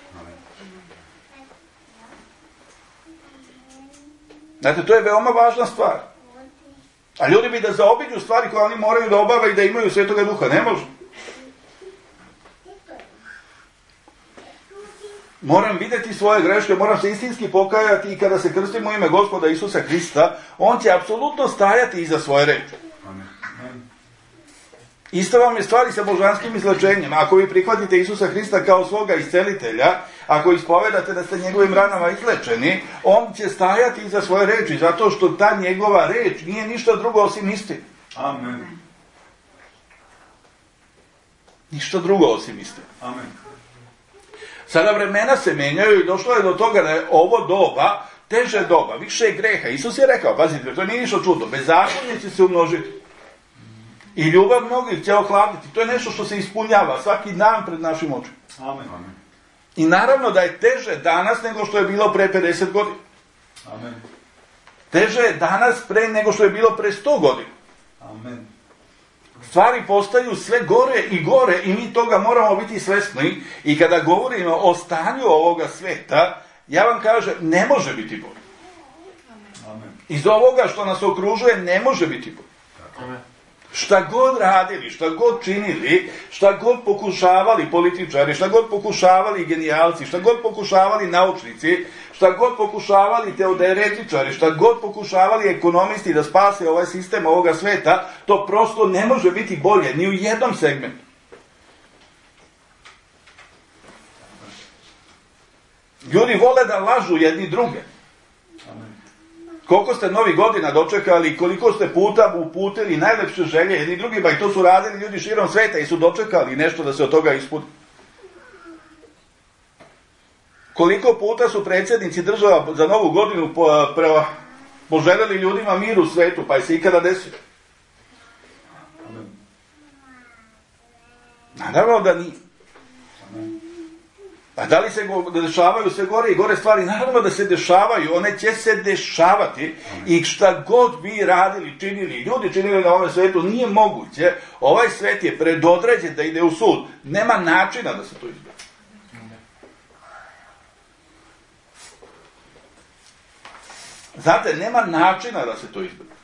Znate, to je veoma važna stvar. A ljudi bi da zaobiđu stvari koje oni moraju da obave i da imaju Svetoga Duha. Ne može. Moram vidjeti svoje greške, moram se istinski pokajati i kada se krstim u ime Gospoda Isusa Hrista, on će apsolutno stajati iza svoje reči. Isto vam je stvari sa božanskim izlečenjem. Ako vi prihvatite Isusa Hrista kao svoga iscelitelja, ako ispovedate da ste njegovim ranama izlečeni, on će stajati iza svoje reči, zato što ta njegova reč nije ništa drugo osim istine. Amen. Ništa drugo osim istine. Amen. Sada vremena se menjaju i došlo je do toga da je ovo doba, teže doba, više greha. Isus je rekao, pazite, to nije ništa čudno, bezakonje će se umnožiti. I ljubav mnogih će ohladiti. To je nešto što se ispunjava svaki dan pred našim očima. Amen. Amen. I naravno da je teže danas nego što je bilo pre pedeset godina. Amen. Teže je danas pre nego što je bilo pre sto godina. Amen. Stvari postaju sve gore i gore i mi toga moramo biti svesni. I kada govorimo o stanju ovoga sveta, ja vam kažem, ne može biti bolje. Amen. Iz ovoga što nas okružuje ne može biti bolje. Amen. Šta god radili, šta god činili, šta god pokušavali političari, šta god pokušavali genijalci, šta god pokušavali naučnici, šta god pokušavali teoretičari, šta god pokušavali ekonomisti da spase ovaj sistem ovoga sveta, to prosto ne može biti bolje, ni u jednom segmentu. Ljudi vole da lažu jedni druge. Koliko ste novih godina dočekali, koliko ste puta uputili najlepše želje jedni drugima i to su radili ljudi širom sveta i su dočekali nešto da se od toga ispuni. Koliko puta su predsjednici država za novu godinu po, pre, poželjeli ljudima mir u svetu, pa je se ikada desilo? Naravno da nije. A da li se dešavaju sve gore i gore stvari? Naravno da se dešavaju, one će se dešavati i šta god vi radili, činili, ljudi činili na ovom svetu, nije moguće. Ovaj svet je predodređen da ide u sud. Nema načina da se to izbjegne. Znate, nema načina da se to izbjegne.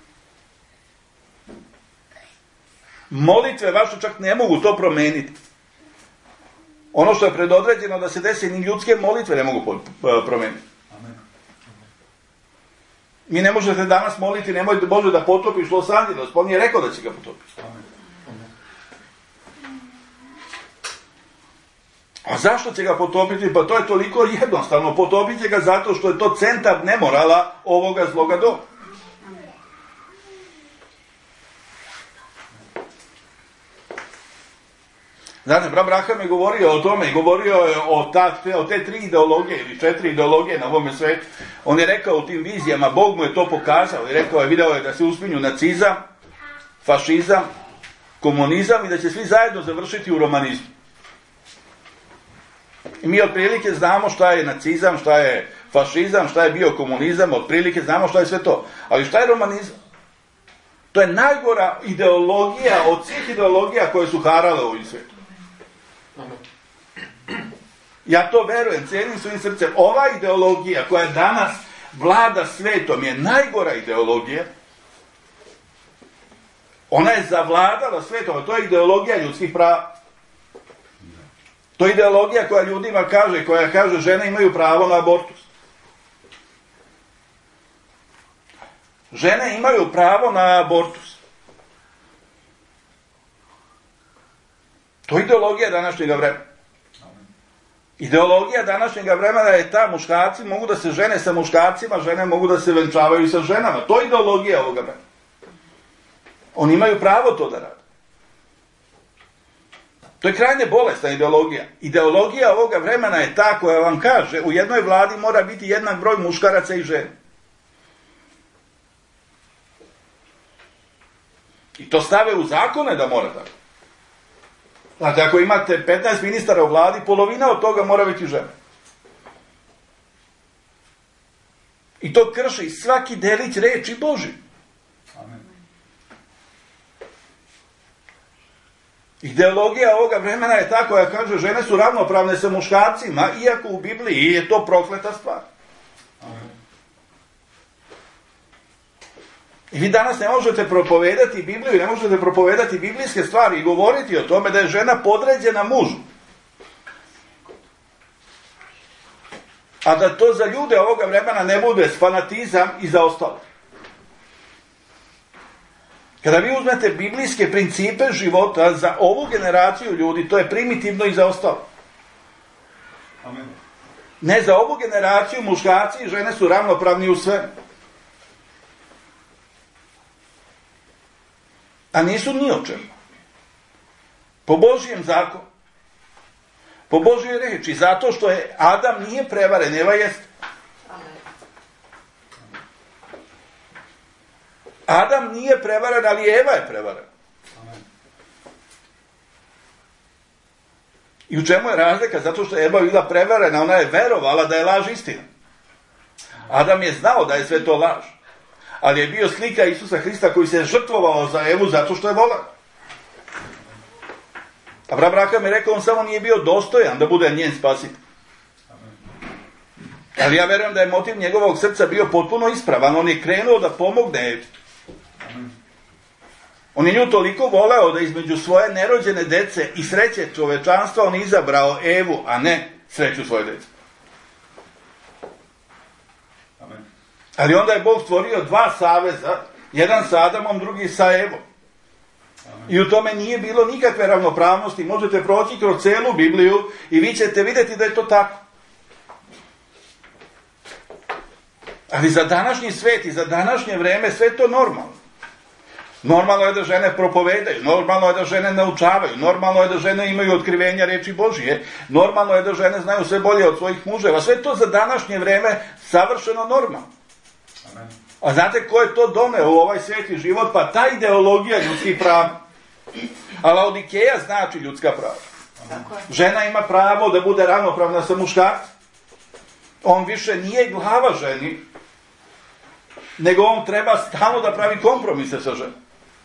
Molitve vaše čak ne mogu to promeniti. Ono što je predodređeno da se desi, ni ljudske molitve ne mogu promijeniti. Amen. Mi ne možete danas moliti, nemoj Bože da potopiš Los Angeles, pa on je rekao da će ga potopiti. Amen. A zašto će ga potopiti? Pa to je toliko jednostavno. Potopit će ga zato što je to centar nemorala ovoga zloga doba. Znate, brat Braham je govorio o tome i govorio je o, ta, o te tri ideologije ili četiri ideologije na ovome svetu. On je rekao u tim vizijama, Bog mu je to pokazao i rekao je, video je da se uspinju nacizam, fašizam, komunizam i da će svi zajedno završiti u romanizmu. I mi otprilike znamo šta je nacizam, šta je fašizam, šta je bio komunizam, otprilike znamo šta je sve to. Ali šta je romanizam? To je najgora ideologija od svih ideologija koje su harale u ovim svijetu. Ja to verujem, cijenim svojim srcem. Ova ideologija koja danas vlada svetom je najgora ideologija. Ona je zavladala svetom, a to je ideologija ljudskih prava. To je ideologija koja ljudima kaže, koja kaže žene imaju pravo na abortus. Žene imaju pravo na abortus. To je ideologija današnjega vremena. Ideologija današnjega vremena je ta, muškarci mogu da se žene sa muškarcima, žene mogu da se venčavaju sa ženama. To je ideologija ovoga vremena. Oni imaju pravo to da rade. To je krajnje bolesna ideologija. Ideologija ovoga vremena je ta koja vam kaže, u jednoj vladi mora biti jednak broj muškaraca i žena. I to stave u zakone da mora tako. Znate, ako imate petnaest ministara u vladi, polovina od toga mora biti žena. I to krši svaki delić reči Božji. Amen. Ideologija ovoga vremena je ta koja kaže žene su ravnopravne sa muškarcima, iako u Bibliji je to prokleta stvar. Amen. I vi danas ne možete propovedati Bibliju i ne možete propovedati biblijske stvari i govoriti o tome da je žena podređena mužu. A da to za ljude ovoga vremena ne bude fanatizam i za ostalo. Kada vi uzmete biblijske principe života za ovu generaciju ljudi, to je primitivno i za ostalo. Amen. Ne, za ovu generaciju muškarci i žene su ravnopravni u svemu. A nisu ni o čemu. Po Božjem zakonu. Po Božjoj reči. Zato što je Adam nije prevaren, Eva jest. Adam nije prevaren, ali Eva je prevaren. I u čemu je razlika? Zato što je Eva bila prevarena, ona je verovala da je laž istina. Adam je znao da je sve to laž. Ali je bio slika Isusa Hrista koji se je žrtvovao za Evu zato što je volao. A brat Braham je rekao, on samo nije bio dostojan da bude njen spasitelj. Ali ja verujem da je motiv njegovog srca bio potpuno ispravan. On je krenuo da pomogne Evi. On je nju toliko voleo da između svoje nerođene dece i sreće čovečanstva on izabrao Evu, a ne sreću svoje dece. Ali onda je Bog stvorio dva saveza, jedan sa Adamom, drugi sa Evom. I u tome nije bilo nikakve ravnopravnosti. Možete proći kroz celu Bibliju i vi ćete vidjeti da je to tako. Ali za današnji svet i za današnje vreme sve to normalno. Normalno je da žene propovedaju, normalno je da žene naučavaju, normalno je da žene imaju otkrivenja reči Božije, normalno je da žene znaju sve bolje od svojih muževa. Sve to za današnje vreme savršeno normalno. Amen. A znate ko je to doneo u ovaj sveti život? Pa ta ideologija ljudskih prava. A Laodikeja znači ljudska prava. Amen. Žena ima pravo da bude ravnopravna sa muškarcem. On više nije glava ženi, nego on treba stalno da pravi kompromise sa ženom.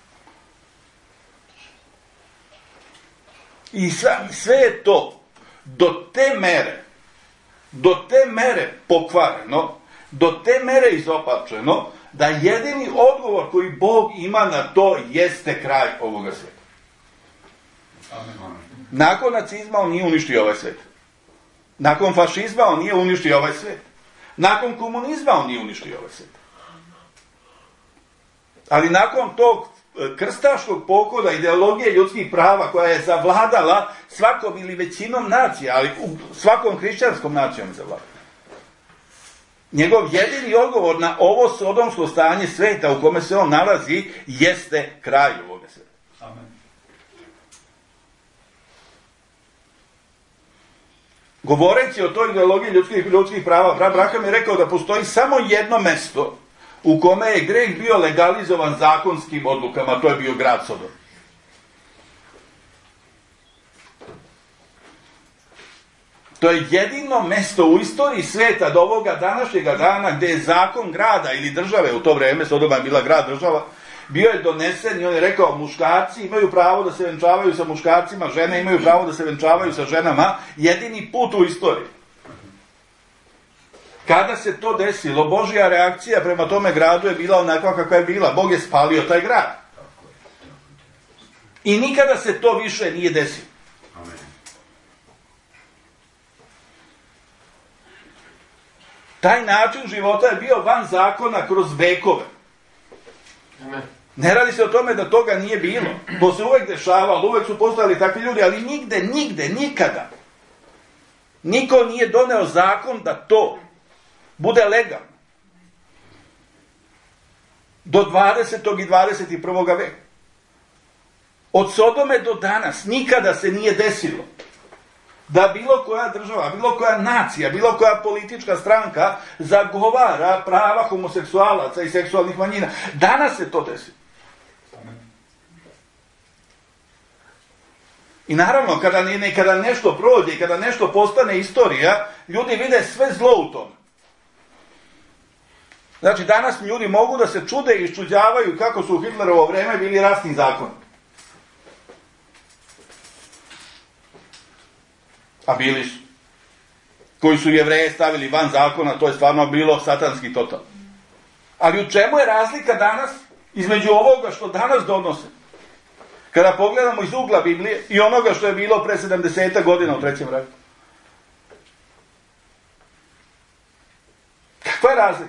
I sve, sve je to do te mere, do te mere pokvareno, do te mere izopačeno, da jedini odgovor koji Bog ima na to jeste kraj ovoga svijeta. Amen. Nakon nacizma on nije uništio ovaj svijet. Nakon fašizma on nije uništio ovaj svijet. Nakon komunizma on nije uništio ovaj svijet. Ali nakon tog krstaškog pokoda, ideologije ljudskih prava koja je zavladala svakom ili većinom nacija, ali u svakom hrišćanskom nacijom je zavladala. Njegov jedini odgovor na ovo sodomsko stanje sveta u kome se on nalazi jeste kraj ovoga sveta. Amen. Govoreći o toj ideologiji ljudskih, ljudskih prava, brat Abraham je rekao da postoji samo jedno mesto u kome je greh bio legalizovan zakonskim odlukama, to je bio grad Sodom. To je jedino mesto u istoriji sveta do ovoga današnjega dana gdje je zakon grada ili države, u to vrijeme Sodoma je bila grad država, bio je donesen i on je rekao muškarci imaju pravo da se venčavaju sa muškarcima, žene imaju pravo da se venčavaju sa ženama, jedini put u istoriji. Kada se to desilo, Božja reakcija prema tome gradu je bila onakva kakva je bila. Bog je spalio taj grad. I nikada se to više nije desilo. Amen. Taj način života je bio van zakona kroz vekove. Amen. Ne radi se o tome da toga nije bilo. To se uvek dešavalo, uvek su postojali takvi ljudi, ali nigde, nigde, nikada niko nije doneo zakon da to bude legalno. Do dvadesetog i dvadeset i prvog veka. Od Sodome do danas nikada se nije desilo da bilo koja država, bilo koja nacija, bilo koja politička stranka zagovara prava homoseksualaca i seksualnih manjina. Danas se to desilo. I naravno, kada, ne, kada nešto prođe, kada nešto postane istorija, ljudi vide sve zlo u tome. Znači, danas ljudi mogu da se čude i iščuđavaju kako su u Hitlerovo vreme bili rasni zakoni. A bili su. Koji su Jevreje stavili van zakona, to je stvarno bilo satanski total. Ali u čemu je razlika danas između ovoga što danas donose? Kada pogledamo iz ugla Biblije i onoga što je bilo pre sedamdeset godina u trećem raku. Kakva je razlika?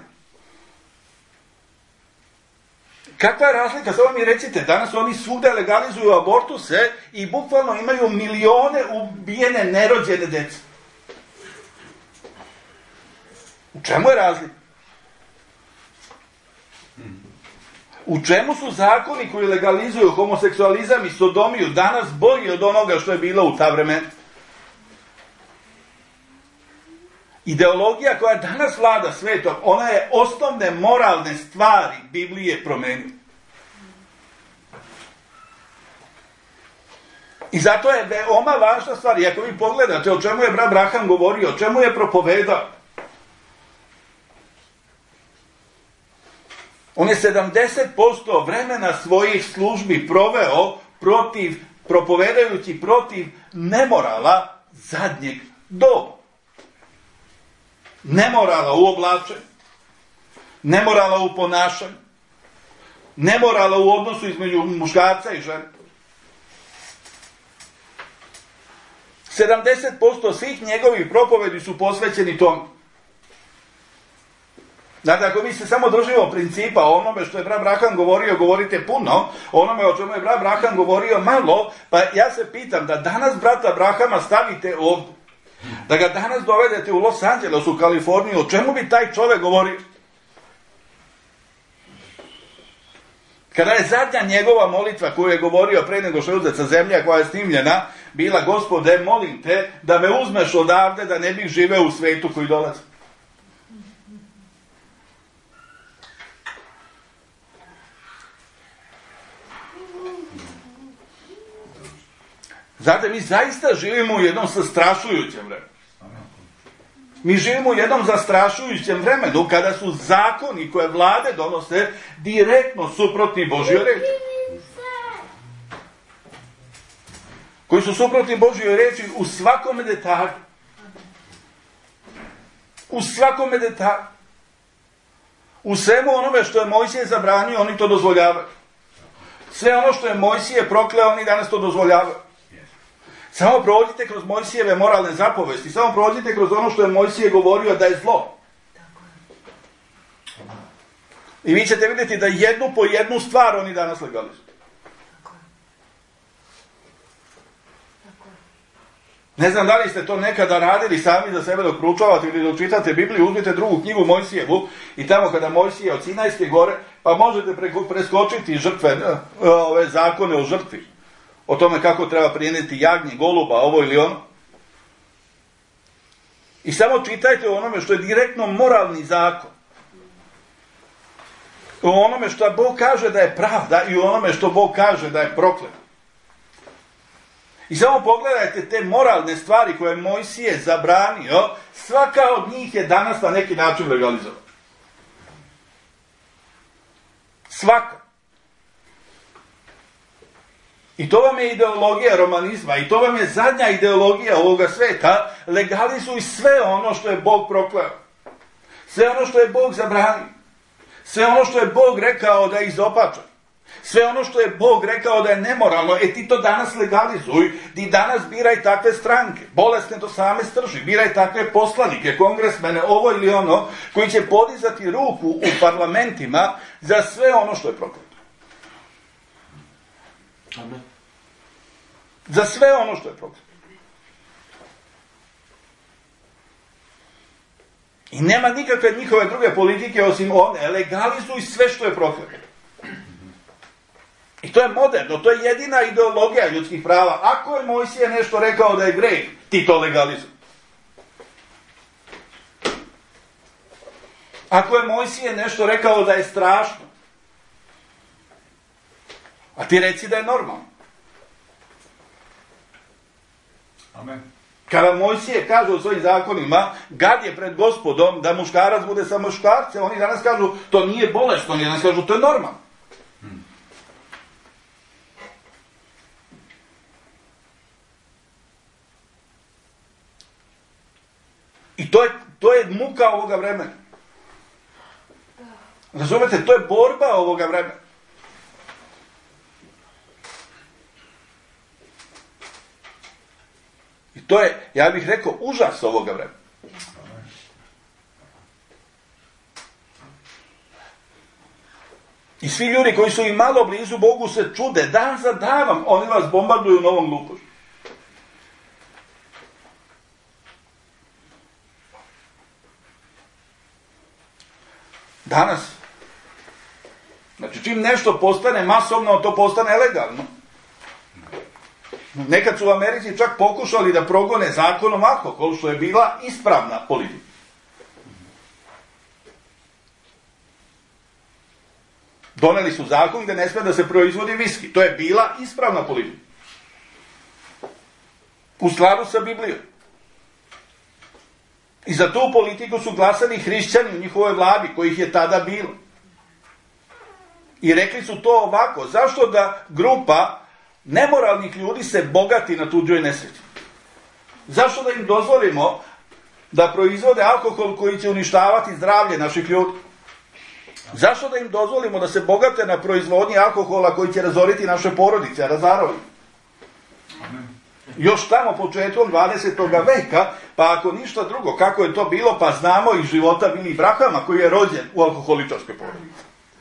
Kakva je razlika? Samo mi recite, danas oni svugde legalizuju abortuse i bukvalno imaju milione ubijene nerođene dece. U čemu je razlika? U čemu su zakoni koji legalizuju homoseksualizam i sodomiju danas bolji od onoga što je bilo u ta vremena? Ideologija koja danas vlada svetom, ona je osnovne moralne stvari Biblije promenila. I zato je veoma važna stvar, i ako vi pogledate o čemu je brat Abraham govorio, o čemu je propovedao, on je sedamdeset posto vremena svojih službi proveo protiv, propovedajući protiv nemorala zadnjeg doba. Nemorala u oblačenju, nemorala u ponašanju, nemorala u odnosu između muškarca i žene. sedamdeset posto svih njegovih propovedi su posvećeni tome. Dakle, ako mi se samo držimo principa o onome što je brat Abraham govorio, govorite puno, o onome o čemu je brat Abraham govorio malo, pa ja se pitam da danas brata Abrahama stavite ovdje, da ga danas dovedete u Los Angeles, u Kaliforniju, o čemu bi taj čovjek govorio? Kada je zadnja njegova molitva koju je govorio pre nego što je uzet sa zemlja koja je snimljena, bila: Gospode, molim te da me uzmeš odavde, da ne bih živeo u svetu koji dolazi. Znate, mi zaista živimo u jednom zastrašujućem vremenu. Mi živimo u jednom zastrašujućem vremenu kada su zakoni koje vlade donose direktno suprotni Božjoj reči. Koji su suprotni Božjoj reči u svakome detalju. U svakome detalju. U svemu onome što je Mojsije zabranio, oni to dozvoljavaju. Sve ono što je Mojsije prokleo, oni danas to dozvoljavaju. Samo prođite kroz Mojsijeve moralne zapovesti, samo prođite kroz ono što je Mojsije govorio da je zlo. I vi ćete vidjeti da jednu po jednu stvar oni danas legalizuju. Ne znam da li ste to nekada radili sami za sebe dok proučavate ili dok čitate Bibliju, uzmite drugu knjigu Mojsijevu i tamo kada Mojsije od Sinajske gore, pa možete preskočiti žrtve, ove zakone o žrtvi. O tome kako treba prinijeti jagnje, goluba, ovo ili ono. I samo čitajte o onome što je direktno moralni zakon. O onome što Bog kaže da je pravda i o onome što Bog kaže da je proklet. I samo pogledajte te moralne stvari koje je Mojsije zabranio, svaka od njih je danas na neki način legalizovana. Svaka. I to vam je ideologija romanizma, i to vam je zadnja ideologija ovoga sveta, legalizuj sve ono što je Bog prokleo. Sve ono što je Bog zabranio. Sve ono što je Bog rekao da je izopačan. Sve ono što je Bog rekao da je nemoralno, e ti to danas legalizuj, ti danas biraj takve stranke, bolesne do same strži, biraj takve poslanike, kongresmene, ovo ili ono, koji će podizati ruku u parlamentima za sve ono što je prokleto. Amen. Za sve ono što je prokleto. I nema nikakve njihove druge politike osim one, legalizuj sve što je prokleto. I to je moderno, to je jedina ideologija ljudskih prava. Ako je Mojsije nešto rekao da je greh, ti to legalizuj. Ako je Mojsije nešto rekao da je strašno, a ti reci da je normalno. Amen. Kada Mojsije kaže u svojim zakonima, gad je pred Gospodom da muškarac bude sa muškarcem, oni danas kažu to nije bolesno, oni danas kažu to je normalno. I to je, to je muka ovoga vremena. Razumete, to je borba ovoga vremena. I to je, ja bih rekao, užas ovoga vremena. I svi ljudi koji su i malo blizu Bogu se čude, dan za danom, oni vas bombarduju novom glupošću. Danas, znači čim nešto postane masovno, to postane legalno. Nekad su u Americi čak pokušali da progone zakonom alkohol, što je bila ispravna politika. Doneli su zakon gdje ne sme da se proizvodi viski. To je bila ispravna politika. U skladu sa Biblijom. I za tu politiku su glasali hrišćani u njihovoj vladi, kojih je tada bilo. I rekli su to ovako, zašto da grupa nemoralnih ljudi se bogati na tuđoj nesreći? Zašto da im dozvolimo da proizvode alkohol koji će uništavati zdravlje naših ljudi? Zašto da im dozvolimo da se bogate na proizvodnji alkohola koji će razoriti naše porodice, razarovi? Još tamo početkom dvadesetog veka, pa ako ništa drugo, kako je to bilo, pa znamo iz života Vili Brahama, koji je rođen u alkoholičarskoj porodici.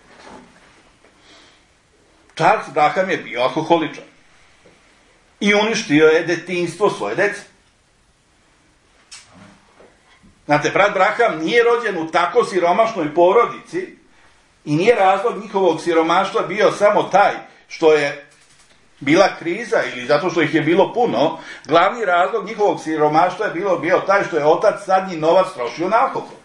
Charles Braham je bio alkoholičar. I uništio je detinjstvo svoje dece. Znate, brat Braham nije rođen u tako siromašnoj porodici i nije razlog njihovog siromaštva bio samo taj što je bila kriza ili zato što ih je bilo puno. Glavni razlog njihovog siromaštva je bilo bio taj što je otac zadnji novac trošio na alkohol.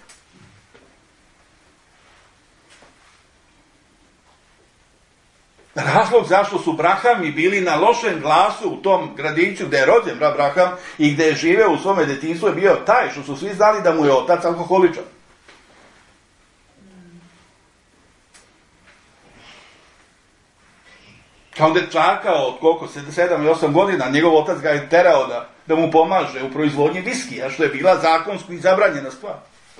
Razlog zašto su Brahami bili na lošem glasu u tom gradiću gdje je rođen brat Braham i gdje je živeo u svome detinjstvu je bio taj što su svi znali da mu je otac alkoholičar. Kao dečaka od koliko, sedam i osam godina, njegov otac ga je terao da, da mu pomaže u proizvodnji viskija, što je bila zakonsko i zabranjena stvar.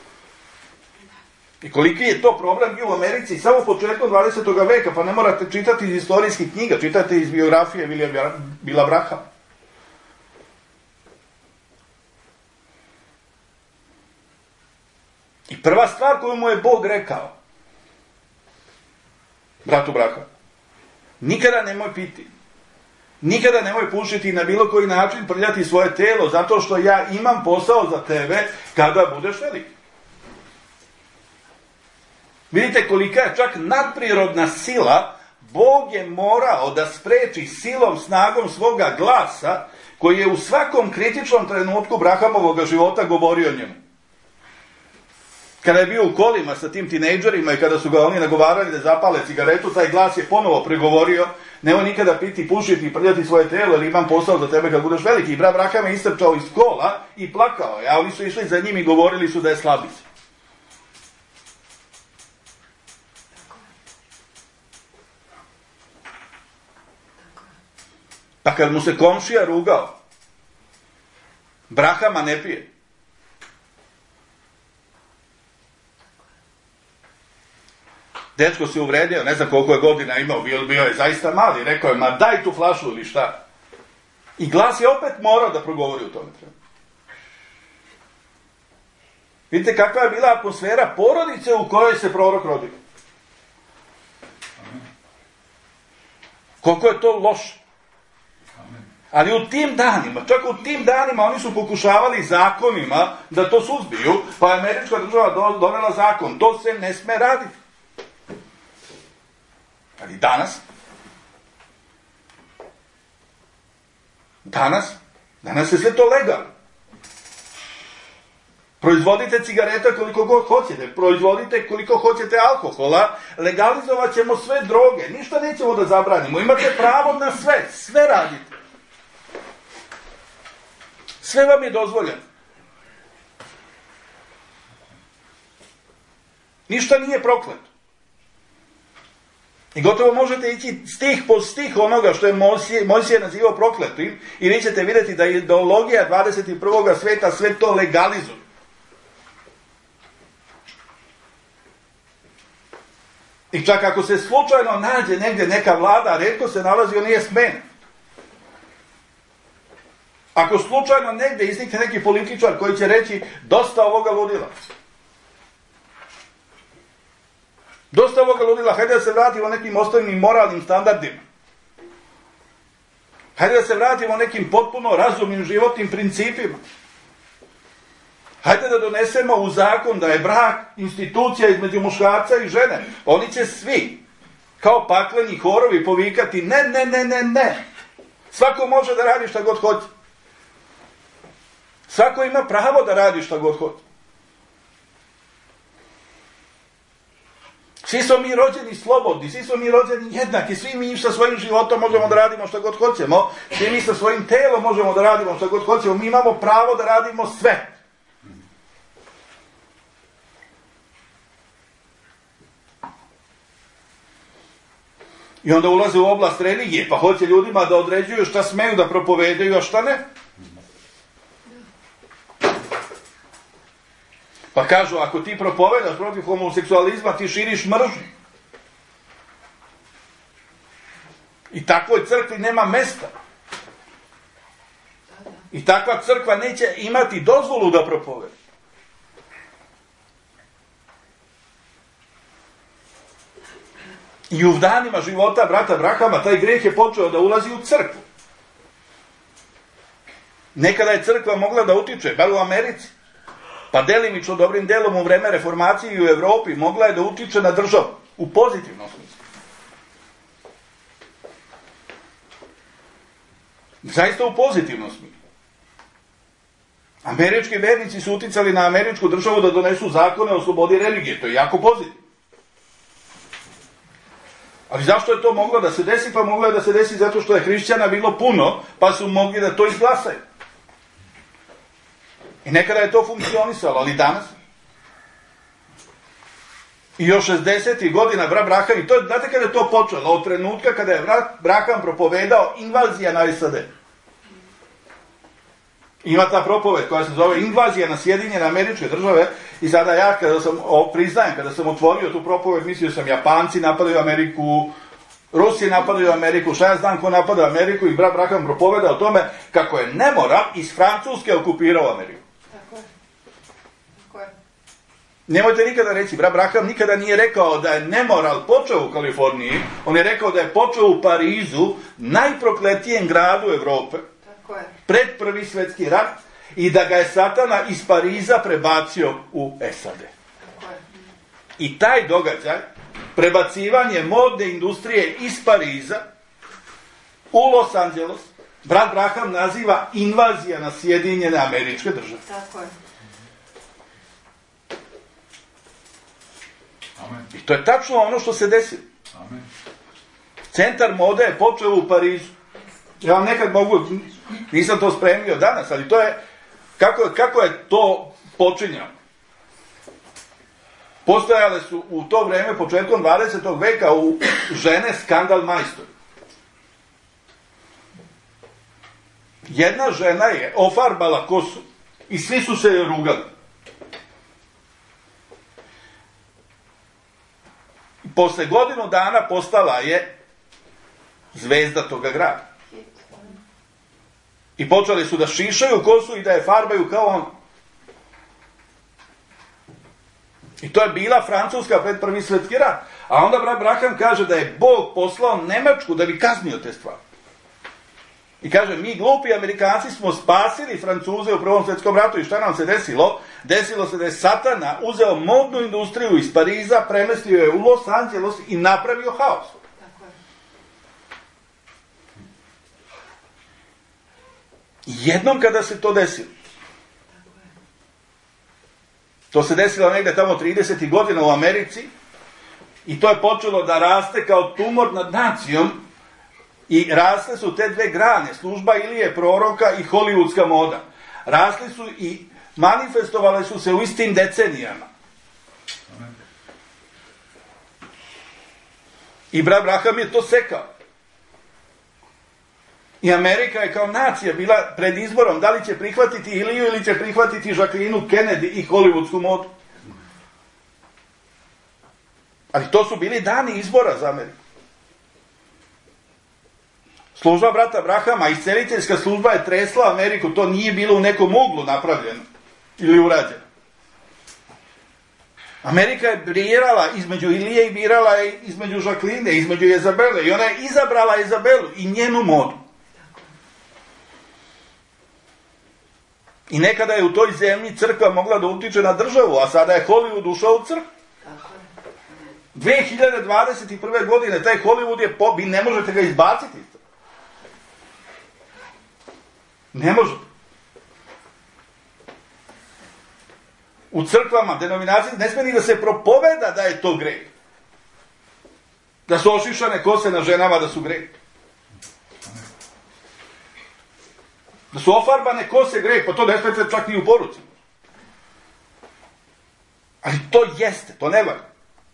I koliki je to problem bio u Americi samo početkom dvadesetog veka, pa ne morate čitati iz istorijskih knjiga, čitate iz biografije Bila Brahama. I prva stvar koju mu je Bog rekao, bratu Braha, nikada nemoj piti. Nikada nemoj pušiti na bilo koji način prljati svoje telo, zato što ja imam posao za tebe kada budeš velik. Vidite kolika je čak nadprirodna sila, Bog je morao da spreči silom, snagom svoga glasa, koji je u svakom kritičnom trenutku Brahamovog života govorio njemu. Kada je bio u kolima sa tim tinejdžerima i kada su ga oni nagovarali da zapale cigaretu, taj glas je ponovo pregovorio, nemoj nikada piti, pušiti i prljati svoje telo, jer imam posao za tebe kad budeš veliki. I brat Braham je istrčao iz kola i plakao, a oni su išli za njim i govorili su da je slabic. Pa kad mu se komšija rugao, Brahama ne pije. Dečko se uvredio, ne znam koliko je godina imao, bio, bio je zaista mali, rekao je, ma daj tu flašu ili šta. I glas je opet morao da progovori u tome trenutku. Vidite kakva je bila atmosfera porodice u kojoj se prorok rodio. Koliko je to loše. Ali u tim danima, čak u tim danima oni su pokušavali zakonima da to suzbiju, pa je američka država donela zakon, to se ne sme raditi. Ali danas, danas, danas je sve to legalno. Proizvodite cigareta koliko god hoćete, proizvodite koliko hoćete alkohola, legalizovat ćemo sve droge, ništa nećemo da zabranimo, imate pravo na sve, sve radite. Sve vam je dozvoljeno. Ništa nije prokleto. I gotovo možete ići stih po stih onoga što je Mojsije, Mojsije nazivao prokletim i vi ćete vidjeti da ideologija dvadeset prvog sveta sve to legalizuje. I čak ako se slučajno nađe negdje neka vlada, retko se nalazi, on nije smen. Ako slučajno negdje iznikne neki političar koji će reći dosta ovoga ludila. Dosta ovoga ludila, hajde da se vratimo nekim osnovnim moralnim standardima. Hajde da se vratimo nekim potpuno razumnim životnim principima. Hajde da donesemo u zakon da je brak institucija između muškarca i žene. Oni će svi, kao pakleni horovi, povikati ne, ne, ne, ne, ne. Svako može da radi šta god hoće. Svako ima pravo da radi šta god hoće. Svi smo mi rođeni slobodni, svi smo mi rođeni jednaki, svi mi sa svojim životom možemo da radimo šta god hoćemo, svi mi sa svojim telom možemo da radimo šta god hoćemo, mi imamo pravo da radimo sve. I onda ulaze u oblast religije, pa hoće ljudima da određuju šta smeju da propovedaju, a šta ne. Pa kažu, ako ti propovedaš protiv homoseksualizma, ti širiš mržnju. I takvoj crkvi nema mesta. I takva crkva neće imati dozvolu da propoveda. I u danima života brata Brahama taj greh je počeo da ulazi u crkvu. Nekada je crkva mogla da utiče, bar u Americi. Pa delimično dobrim delom u vreme reformacije i u Evropi mogla je da utiče na državu, u pozitivnom smislu. Zaista u pozitivnom smislu. Američki vernici su uticali na američku državu da donesu zakone o slobodi religije, to je jako pozitivno. Ali zašto je to moglo da se desi? Pa moglo je da se desi zato što je hrišćana bilo puno, pa su mogli da to izglasaju. I nekada je to funkcionisalo, ali danas. I još šezdesetih godina brat Braham, i to, znate kada je to počelo? Od trenutka kada je brat Braham propovedao invazija na S A D. Ima ta propoved koja se zove invazija na Sjedinjene Američke Države i sada ja, kada sam, o, priznajem, kada sam otvorio tu propoved, mislio sam Japanci napadaju Ameriku, Rusi napadaju Ameriku, šta ja znam ko napada Ameriku, i brat Braham propoveda o tome kako je nemoral iz Francuske okupirao Ameriku. Tako je. Tako je. Nemojte nikada reći, brat Braham nikada nije rekao da je nemoral počeo u Kaliforniji, on je rekao da je počeo u Parizu, najprokletijem gradu Evrope, Tako je. pred prvi svjetski rat, i da ga je Satana iz Pariza prebacio u S A D. Tako je. I taj događaj, prebacivanje modne industrije iz Pariza u Los Angeles, brat Braham naziva invazija na Sjedinjene Američke Države. Tako je. Amen. I to je tačno ono što se desilo. Amen. Centar mode je počeo u Parizu. Ja vam nekad mogu, nisam to spremio danas, ali to je, kako, kako je to počinjalo? Postojale su u to vrijeme, početkom dvadesetog veka, u žene skandal majstori. Jedna žena je ofarbala kosu i svi su se joj rugali. Posle godinu dana postala je zvezda toga grada. I počeli su da šišaju kosu i da je farbaju kao on. I to je bila Francuska pred prvi svjetski rat. A onda brat Braham kaže da je Bog poslao Nemačku da bi kaznio te stvari. I kaže, mi glupi Amerikanci smo spasili Francuze u prvom svjetskom ratu i šta nam se desilo? Desilo se da je Satana uzeo modnu industriju iz Pariza, premestio je u Los Angeles i napravio haos. Tako je. Jednom kada se to desilo, to se desilo negdje tamo tridesetih godina u Americi i to je počelo da raste kao tumor nad nacijom i rasle su te dve grane, služba Ilije proroka i hollywoodska moda. Rasli su i manifestovale su se u istim decenijama. I brat Braham je to sekao. I Amerika je kao nacija bila pred izborom da li će prihvatiti Iliju ili će prihvatiti Jacqueline Kennedy i hollywoodsku modu. Ali to su bili dani izbora za Ameriku. Služba brata Brahama, isceliteljska služba je tresla Ameriku, to nije bilo u nekom uglu napravljeno ili urađeno. Amerika je birala između Ilije i birala je između Jacqueline, između Jezabele i ona je izabrala Jezabelu i njenu modu. I nekada je u toj zemlji crkva mogla da utiče na državu, a sada je Hollywood ušao u crkvu. dve hiljade dvadeset prve. godine taj Hollywood je pobi, ne možete ga izbaciti. Ne može. U crkvama, denominaciji, ne smije ni da se propoveda da je to greh. Da su ošišane kose na ženama, da su greh. Da su ofarbane kose greh, pa to ne smijete čak ni u poruci. Ali to jeste, to ne valja.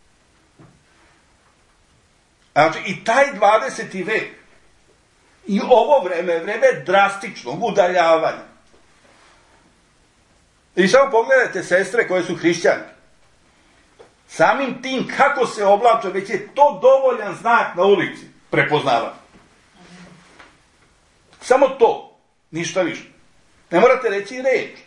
Znači, i taj dvadeseti vek i ovo vreme, vreme drastičnog udaljavanja. I samo pogledajte sestre koje su hrišćani. Samim tim kako se oblače, već je to dovoljan znak na ulici prepoznavanja. Samo to, ništa više. Ne morate reći reč.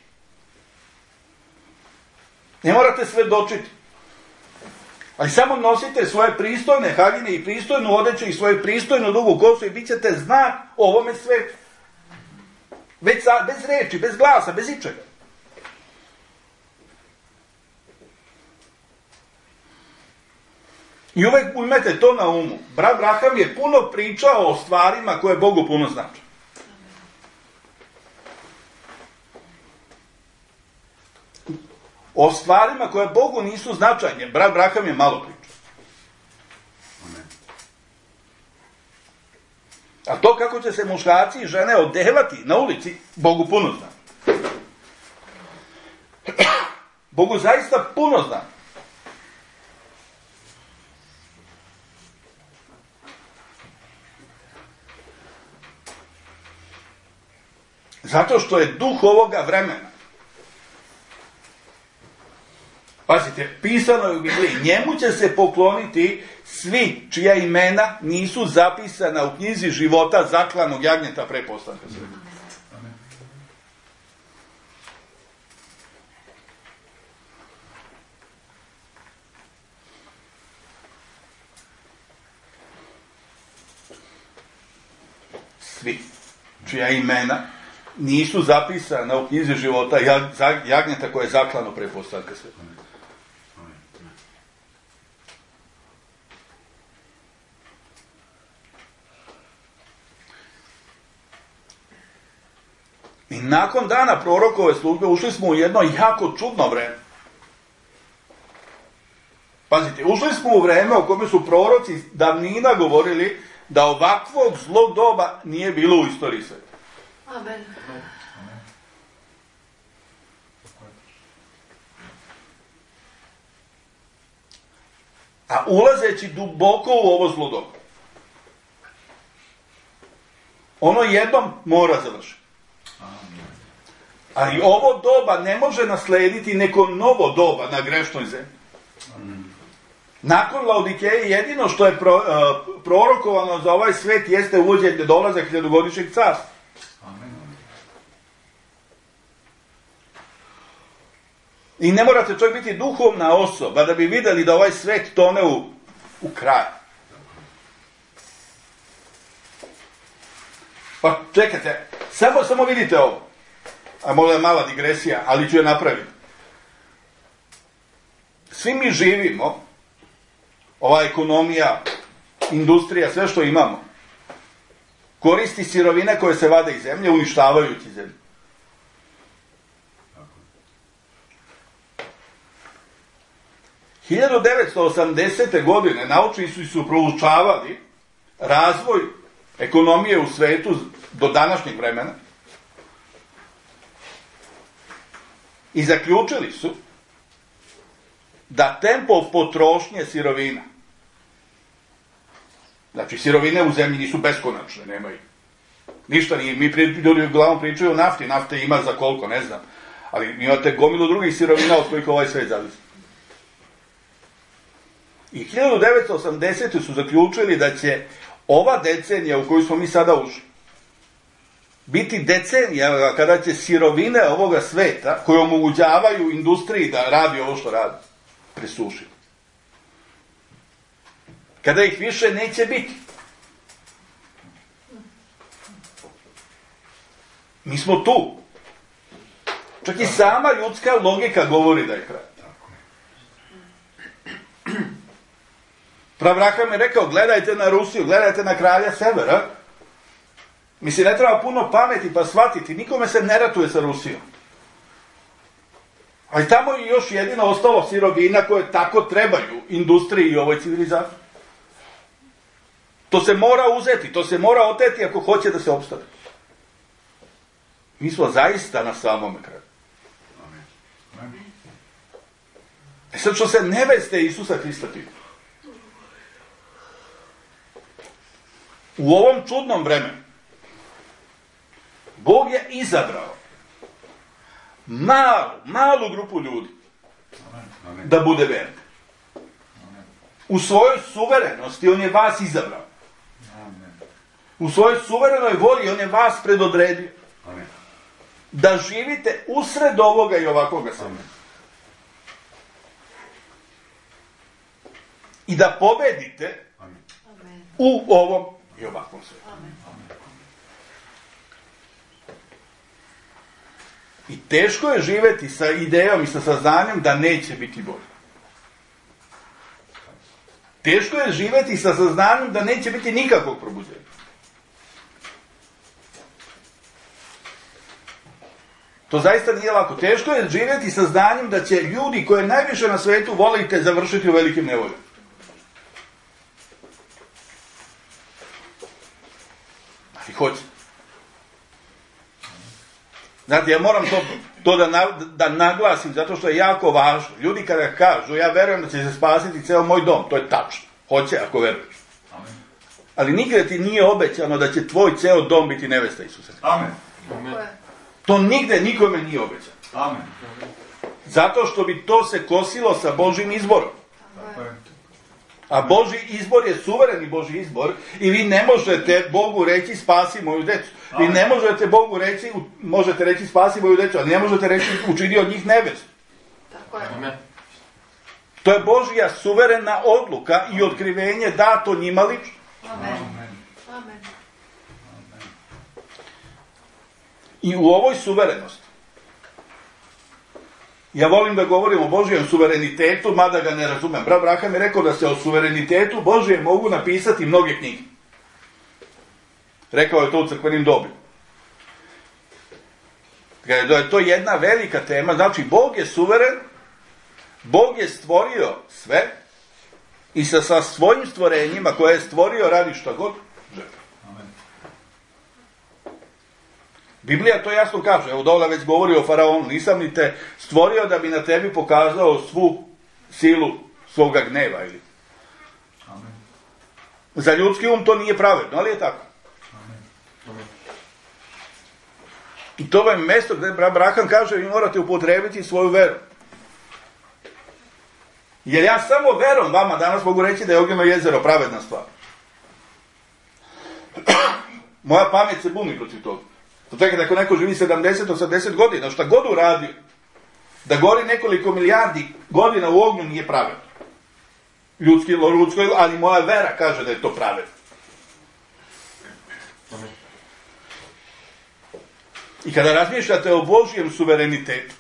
Ne morate svedočiti. Ali samo nosite svoje pristojne haljine i pristojnu odeću i svoju pristojnu dugu kosu i bit ćete znak ovome svetu. Bez, bez reči, bez glasa, bez ičega. I uvek imajte to na umu. Brat Braham je puno pričao o stvarima koje Bogu puno znače. O stvarima koje Bogu nisu značajne, brat Braham je malo pričao. A to kako će se muškarci i žene odevati na ulici, Bogu puno zna. Bogu zaista puno zna. Zato što je duh ovoga vremena. Pazite, pisano je u Bibliji, njemu će se pokloniti svi čija imena nisu zapisana u knjizi života zaklanog jagnjeta pre postanka sveta. svi, čija imena nisu zapisana u knjizi života jagnjeta koje je zaklano pre postanka sveta. I nakon dana prorokove službe ušli smo u jedno jako čudno vreme. Pazite, ušli smo u vreme u kome su proroci davnina govorili da ovakvog zlog doba nije bilo u istoriji sveta. Amen. A ulazeći duboko u ovo zlo doba, ono jednom mora završiti. Ali ovo doba ne može naslediti neko novo doba na grešnoj zemlji. Nakon Laodikeje jedino što je pro, uh, prorokovano za ovaj svet jeste uvođenje dolaza hiljadugodišnjeg carstva. I ne morate čak biti duhovna osoba da bi vidjeli da ovaj svet tone u, u kraj. Pa čekajte, samo, samo vidite ovo. A možda je mala digresija, ali ću je napraviti. Svi mi živimo, ova ekonomija, industrija, sve što imamo, koristi sirovine koje se vade iz zemlje, uništavajući zemlju. hiljadu devetsto osamdesete. godine naučnici su proučavali razvoj ekonomije u svetu do današnjeg vremena i zaključili su da tempo potrošnje sirovina, znači sirovine u zemlji nisu beskonačne, nemaju ništa, nije, mi ljudi uglavnom pričaju o nafti, nafte ima za koliko, ne znam, ali imate gomilu drugih sirovina od kojih ovaj svet zavisi. I hiljadu devetsto osamdesete. su zaključili da će ova decenija u koju smo mi sada ušli biti decenija kada će sirovine ovoga sveta koje omogućavaju industriji da radi ovo što radi presušiti. Kada ih više neće biti. Mi smo tu. Čak i sama ljudska logika govori da je kraj. Pravraham je rekao, gledajte na Rusiju, gledajte na kralja Severa. Mislim, ne treba puno pameti pa shvatiti, nikome se ne ratuje sa Rusijom. Ali tamo je još jedino ostalo sirovina koje tako trebaju industriji i ovoj civilizaciji. To se mora uzeti, to se mora oteti ako hoće da se opstane. Mi smo zaista na samome kraju. E sad što se neveste Isusa Hrista tiče. U ovom čudnom vremenu Bog je izabrao malu, malu grupu ljudi Amen. Da bude verni. U svojoj suverenosti on je vas izabrao. Amen. U svojoj suverenoj volji on je vas predodredio. Amen. Da živite usred ovoga i ovakvoga sveta. I da pobedite Amen. U ovom i ovakvom svijetu. I teško je živjeti sa idejom i sa saznanjem da neće biti bolje. Teško je živjeti sa saznanjem da neće biti nikakvog probuđenja. To zaista nije lako. Teško je živjeti sa saznanjem da će ljudi koje najviše na svijetu volite završiti u velikim nevoljama. I hoće. Znate, ja moram to, to da, na, da naglasim, zato što je jako važno. Ljudi kada kažu, ja verujem da će se spasiti ceo moj dom, to je tačno. Hoće, ako veruješ. Amen. Ali nigde ti nije obećano da će tvoj ceo dom biti nevesta Isusa. Amen. Amen. To nigde nikome nije obećano. Amen. Zato što bi to se kosilo sa Božjim izborom. Amen. A Božji izbor je suvereni Božji izbor i vi ne možete Bogu reći spasi moju decu. Vi ne možete Bogu reći, možete reći spasi moju decu, ali ne možete reći učini od njih nevestu. Tako je. Amen. To je Božja suverena odluka i otkrivenje dato njima lično. Amen. Amen. I u ovoj suverenosti, ja volim da govorim o Božijem suverenitetu, mada ga ne razumem. Brat Braham je rekao da se o suverenitetu Božijem mogu napisati mnoge knjige. Rekao je to u crkvenim dobima. Da je to jedna velika tema, znači Bog je suveren, Bog je stvorio sve i sa, sa svojim stvorenjima koje je stvorio radi šta god želi. Biblija to jasno kaže, evo Dola već govori o faraonu, nisam ni te stvorio da bi na tebi pokazao svu silu svoga gneva. Ili. Amen. Za ljudski um to nije pravedno, ali je tako. Amen. Amen. I to je mjesto gdje Braham kaže vi morate upotrebiti svoju veru. Jer ja samo verom vama danas mogu reći da je Ognjeno jezero pravedna stvar. Moja pamet se buni protiv toga. Čekaj, ako neko živi sedamdeset osamdeset godina, šta god uradio, da gori nekoliko milijardi godina u ognju nije pravedno. Ljudski, ljudsko, ali moja vera kaže da je to pravedno. I kada razmišljate o Božijem suverenitetu,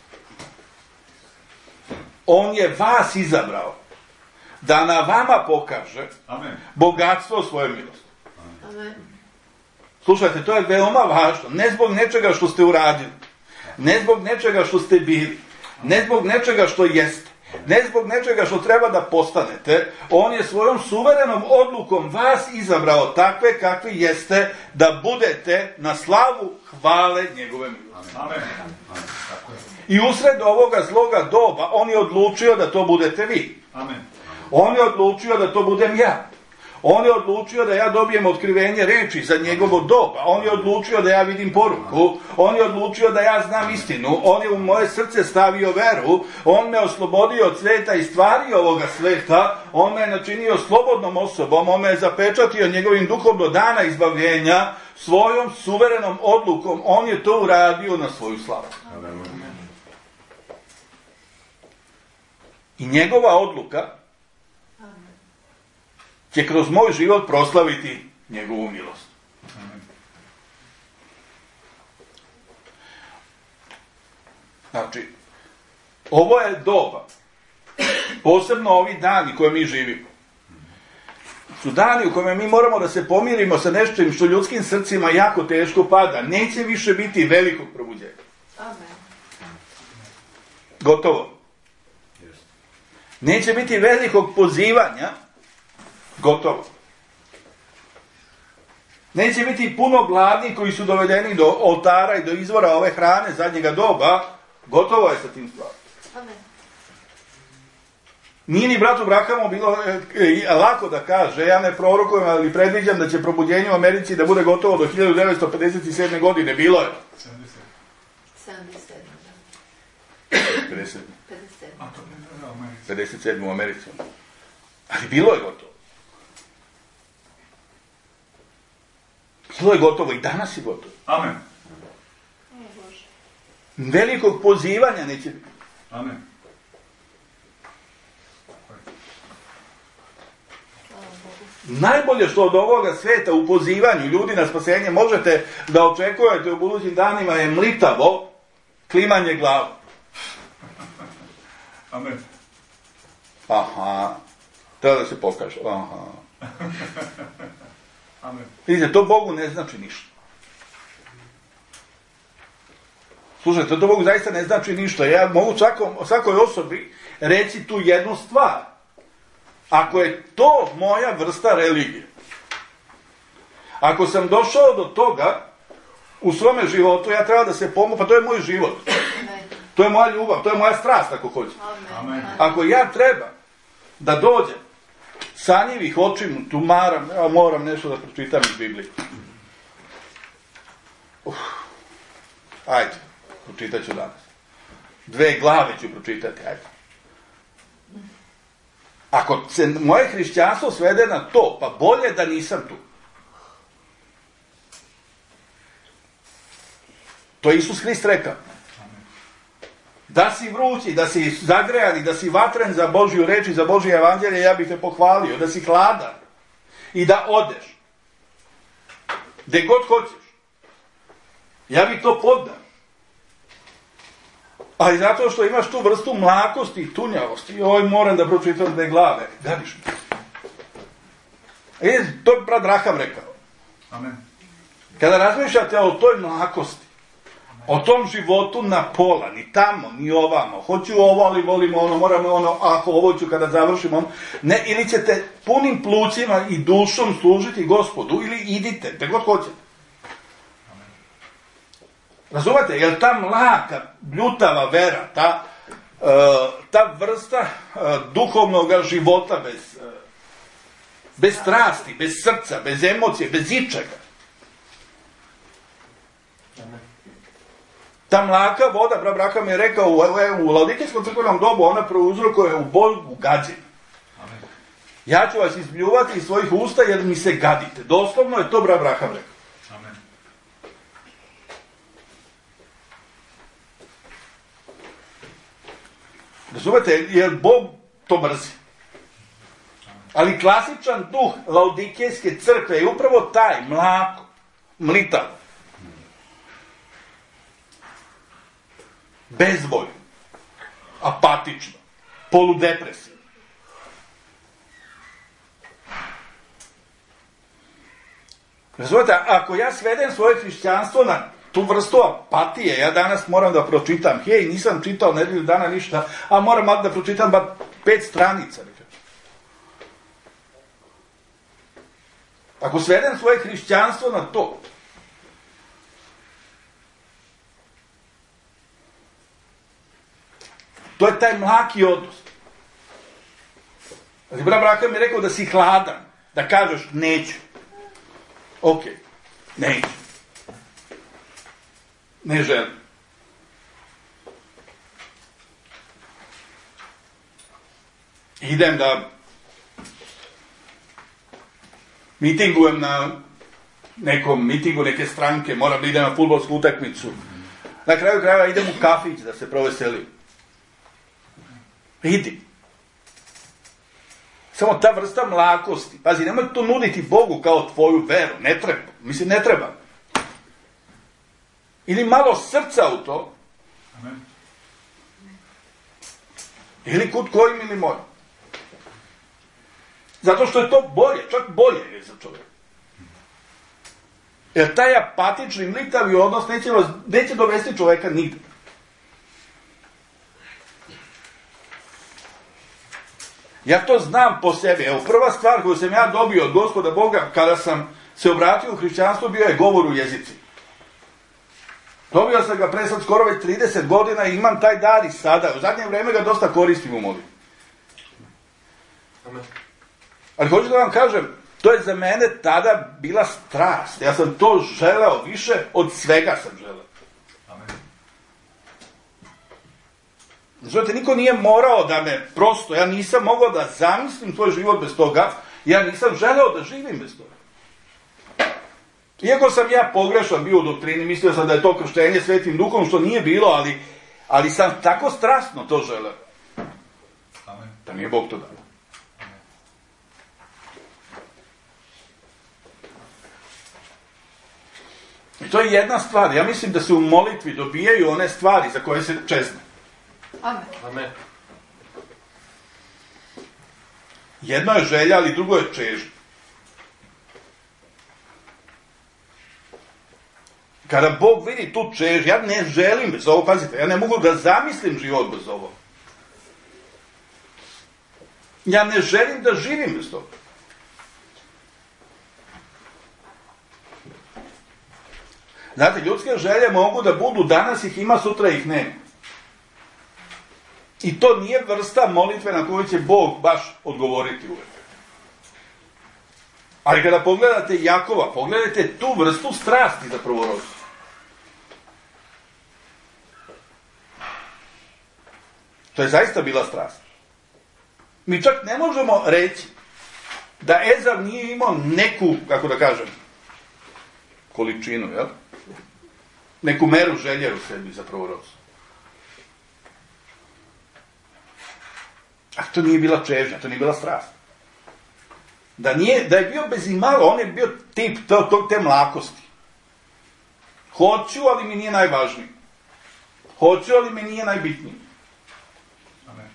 on je vas izabrao da na vama pokaže Amen. Bogatstvo svoje milosti. Amen. Slušajte, to je veoma važno. Ne zbog nečega što ste uradili, ne zbog nečega što ste bili, ne zbog nečega što jeste, ne zbog nečega što treba da postanete. On je svojom suverenom odlukom vas izabrao takve kakvi jeste da budete na slavu hvale njegove milosti. Amen. I usred ovoga zloga doba on je odlučio da to budete vi. Amen. On je odlučio da to budem ja. On je odlučio da ja dobijem otkrivenje reči za njegovo doba. On je odlučio da ja vidim poruku. On je odlučio da ja znam istinu. On je u moje srce stavio veru. On me oslobodio od sveta i stvari ovoga sveta. On me je načinio slobodnom osobom. On me je zapečatio njegovim duhom do dana izbavljenja. Svojom suverenom odlukom on je to uradio na svoju slavu. I njegova odluka će kroz moj život proslaviti njegovu milost. Znači, ovo je doba, posebno ovi dani koje mi živimo, su dani u kojima mi moramo da se pomirimo sa nečim što ljudskim srcima jako teško pada. Neće više biti velikog probuđenja. Amen. Gotovo. Neće biti velikog pozivanja. Gotovo. Neće biti puno gladnih koji su dovedeni do oltara i do izvora ove hrane zadnjega doba. Gotovo je sa tim stvarima. Amen. Nije ni bratu Brahamu bilo e, e, lako da kaže, ja ne prorokujem, ali predviđam da će probuđenje u Americi da bude gotovo do hiljadu devetsto pedeset sedme godine. Bilo je. sedamdeset sedam. pedeset sedam. pedeset sedam. A to ne da u Americi. pedeset sedam u Americi. Ali bilo je gotovo. Bilo je gotovo i danas je gotovo. Amen. O Bože. Velikog pozivanja neće biti. Amen. Hvala Bogu. Najbolje što od ovoga sveta u pozivanju ljudi na spasenje možete da očekujete u budućim danima je mlitavo klimanje glava. Amen. Aha. Treba da se pokaže. Aha. Amen. Vidite, to Bogu ne znači ništa. Slušajte, to Bogu zaista ne znači ništa. Ja mogu svakom, svakoj osobi reći tu jednu stvar. Ako je to moja vrsta religije, ako sam došao do toga u svome životu, ja treba da se pomogu, pa to je moj život. Amen. To je moja ljubav, to je moja strast, ako hoćete. Amen. Amen. Ako ja treba da dođem sanjivih očiju, tu maram, ja moram nešto da pročitam iz Biblije. Uf. Ajde, pročitat ću danas. Dve glave ću pročitati, ajde. Ako se moje hrišćanstvo svede na to, pa bolje da nisam tu. To je Isus Hrist rekao. Da si vrući, da si zagrejan i da si vatren za Božju reč i za Božje evanđelje, ja bih te pohvalio. Da si hladan i da odeš. Gde god hoćeš. Ja bi to podao. Ali zato što imaš tu vrstu mlakosti i tunjavosti, joj, moram da pročitam dve glave. Gadiš mi. E, to je brat Raham rekao. Amen. Kada razmišljate o toj mlakosti, o tom životu na pola, ni tamo, ni ovamo, hoću ovo, ali volimo ono, moramo ono, ako ovo ću kada završim ono, ne, ili ćete punim plućima i dušom služiti Gospodu, ili idite, gde god hoćete. Razumete, jer ta mlaka, bljutava vera, ta, uh, ta vrsta uh, duhovnog života bez, uh, bez strasti, bez srca, bez emocije, bez ičega. Ta mlaka voda, brat Braham je rekao, u, u Laodikejskom crkvenom dobu ona prouzrokuje u Bogu gađenje. Ja ću vas izbljuvati iz svojih usta jer mi se gadite. Doslovno je to brat Braham rekao. Amen. Razumete, jer Bog to mrzi. Ali klasičan duh Laodikejske crkve je upravo taj, mlako, mlitav. Bezvoljno, apatično, poludepresivno. Razumete, ako ja svedem svoje hrišćanstvo na tu vrstu apatije, ja danas moram da pročitam, hej, nisam čitao nedelju dana ništa, a moram da pročitam ba pet stranica. Ako svedem svoje hrišćanstvo na to, to je taj mlaki odnos. Ali brat Braham mi je rekao da si hladan, da kažeš neću. Ok, neću. Ne želim. Idem da mitingujem na nekom mitingu neke stranke, moram da idem na fudbalsku utakmicu. Na kraju krajeva idem u kafić da se proveselim. Idi. Samo ta vrsta mlakosti. Pazi, nemoj to nuditi Bogu kao tvoju veru. Ne treba. Mislim, ne treba. Ili malo srca u to. Amen. Ili kud kojim ili mojim. Zato što je to bolje. Čak bolje je za čovjeka. Jer taj apatični, mlitavi odnos neće, neće dovesti čovjeka nigde. Ja to znam po sebi. Evo, prva stvar koju sam ja dobio od Gospoda Boga kada sam se obratio u hrišćanstvo bio je govor u jezici. Dobio sam ga pre sad skoro već trideset godina i imam taj dar i sada. U zadnje vreme ga dosta koristim u molitvi. Ali hoću da vam kažem, to je za mene tada bila strast. Ja sam to želeo više, od svega sam želeo. Znate, niko nije morao da me prosto, ja nisam mogao da zamislim svoj život bez toga, ja nisam želeo da živim bez toga. Iako sam ja pogrešan bio u doktrini, mislio sam da je to krštenje Svetim Duhom, što nije bilo, ali, ali sam tako strastno to želeo. Amen. Da mi je Bog to dao. I to je jedna stvar. Ja mislim da se u molitvi dobijaju one stvari za koje se čezne. Amen. Amen. Jedno je želja, ali drugo je čežnja. Kada Bog vidi tu čežnju, ja ne želim bez ovo, pazite, ja ne mogu da zamislim život bez ovo. Ja ne želim da živim bez toga. Znate, ljudske želje mogu da budu, danas ih ima, sutra ih nema. I to nije vrsta molitve na koju će Bog baš odgovoriti uvek. Ali kada pogledate Jakova, pogledajte tu vrstu strasti za prvorodstvo. To je zaista bila strast. Mi čak ne možemo reći da Ezav nije imao neku, kako da kažem, količinu, jel? Neku meru želje u sebi za prvorodstvo. A to nije bila čežnja, to nije bila strast. Da, nije, da je bio bez imalo, on je bio tip to, to, te mlakosti. Hoću, ali mi nije najvažnije. Hoću, ali mi nije najbitnije. Amen.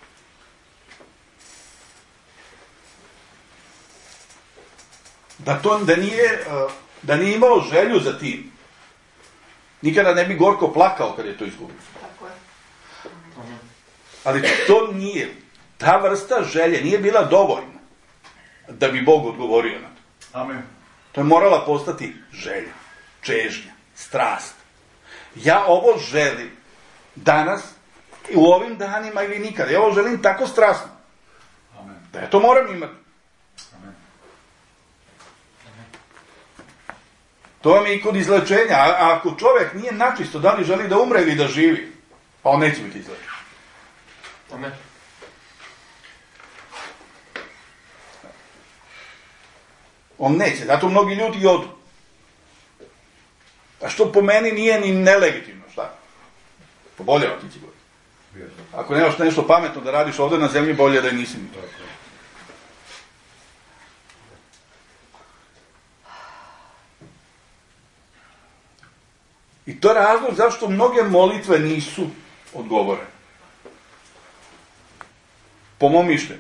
Da to, da nije, da nije imao želju za tim, nikada ne bi gorko plakao kad je to izgubio. Tako je. Ali to nije, ta vrsta želje nije bila dovoljna da bi Bog odgovorio na to. Amen. To je morala postati želja, čežnja, strast. Ja ovo želim danas, u ovim danima ili nikada. Ja ovo želim tako strasno. Amen. Da ja to moram imati. Amen. To vam je i kod izlečenja. A ako čovjek nije načisto, da li želi da umre ili da živi, pa on neće biti izlečen. Amen. On neće, zato mnogi ljudi i odu. A što po meni nije ni nelegitimno, šta? Poboljeva ti će goditi. Ako nemaš nešto pametno da radiš ovdje na zemlji, bolje da i nisi ni to. I to je razlog zašto mnoge molitve nisu odgovorene. Po mom mišljenju.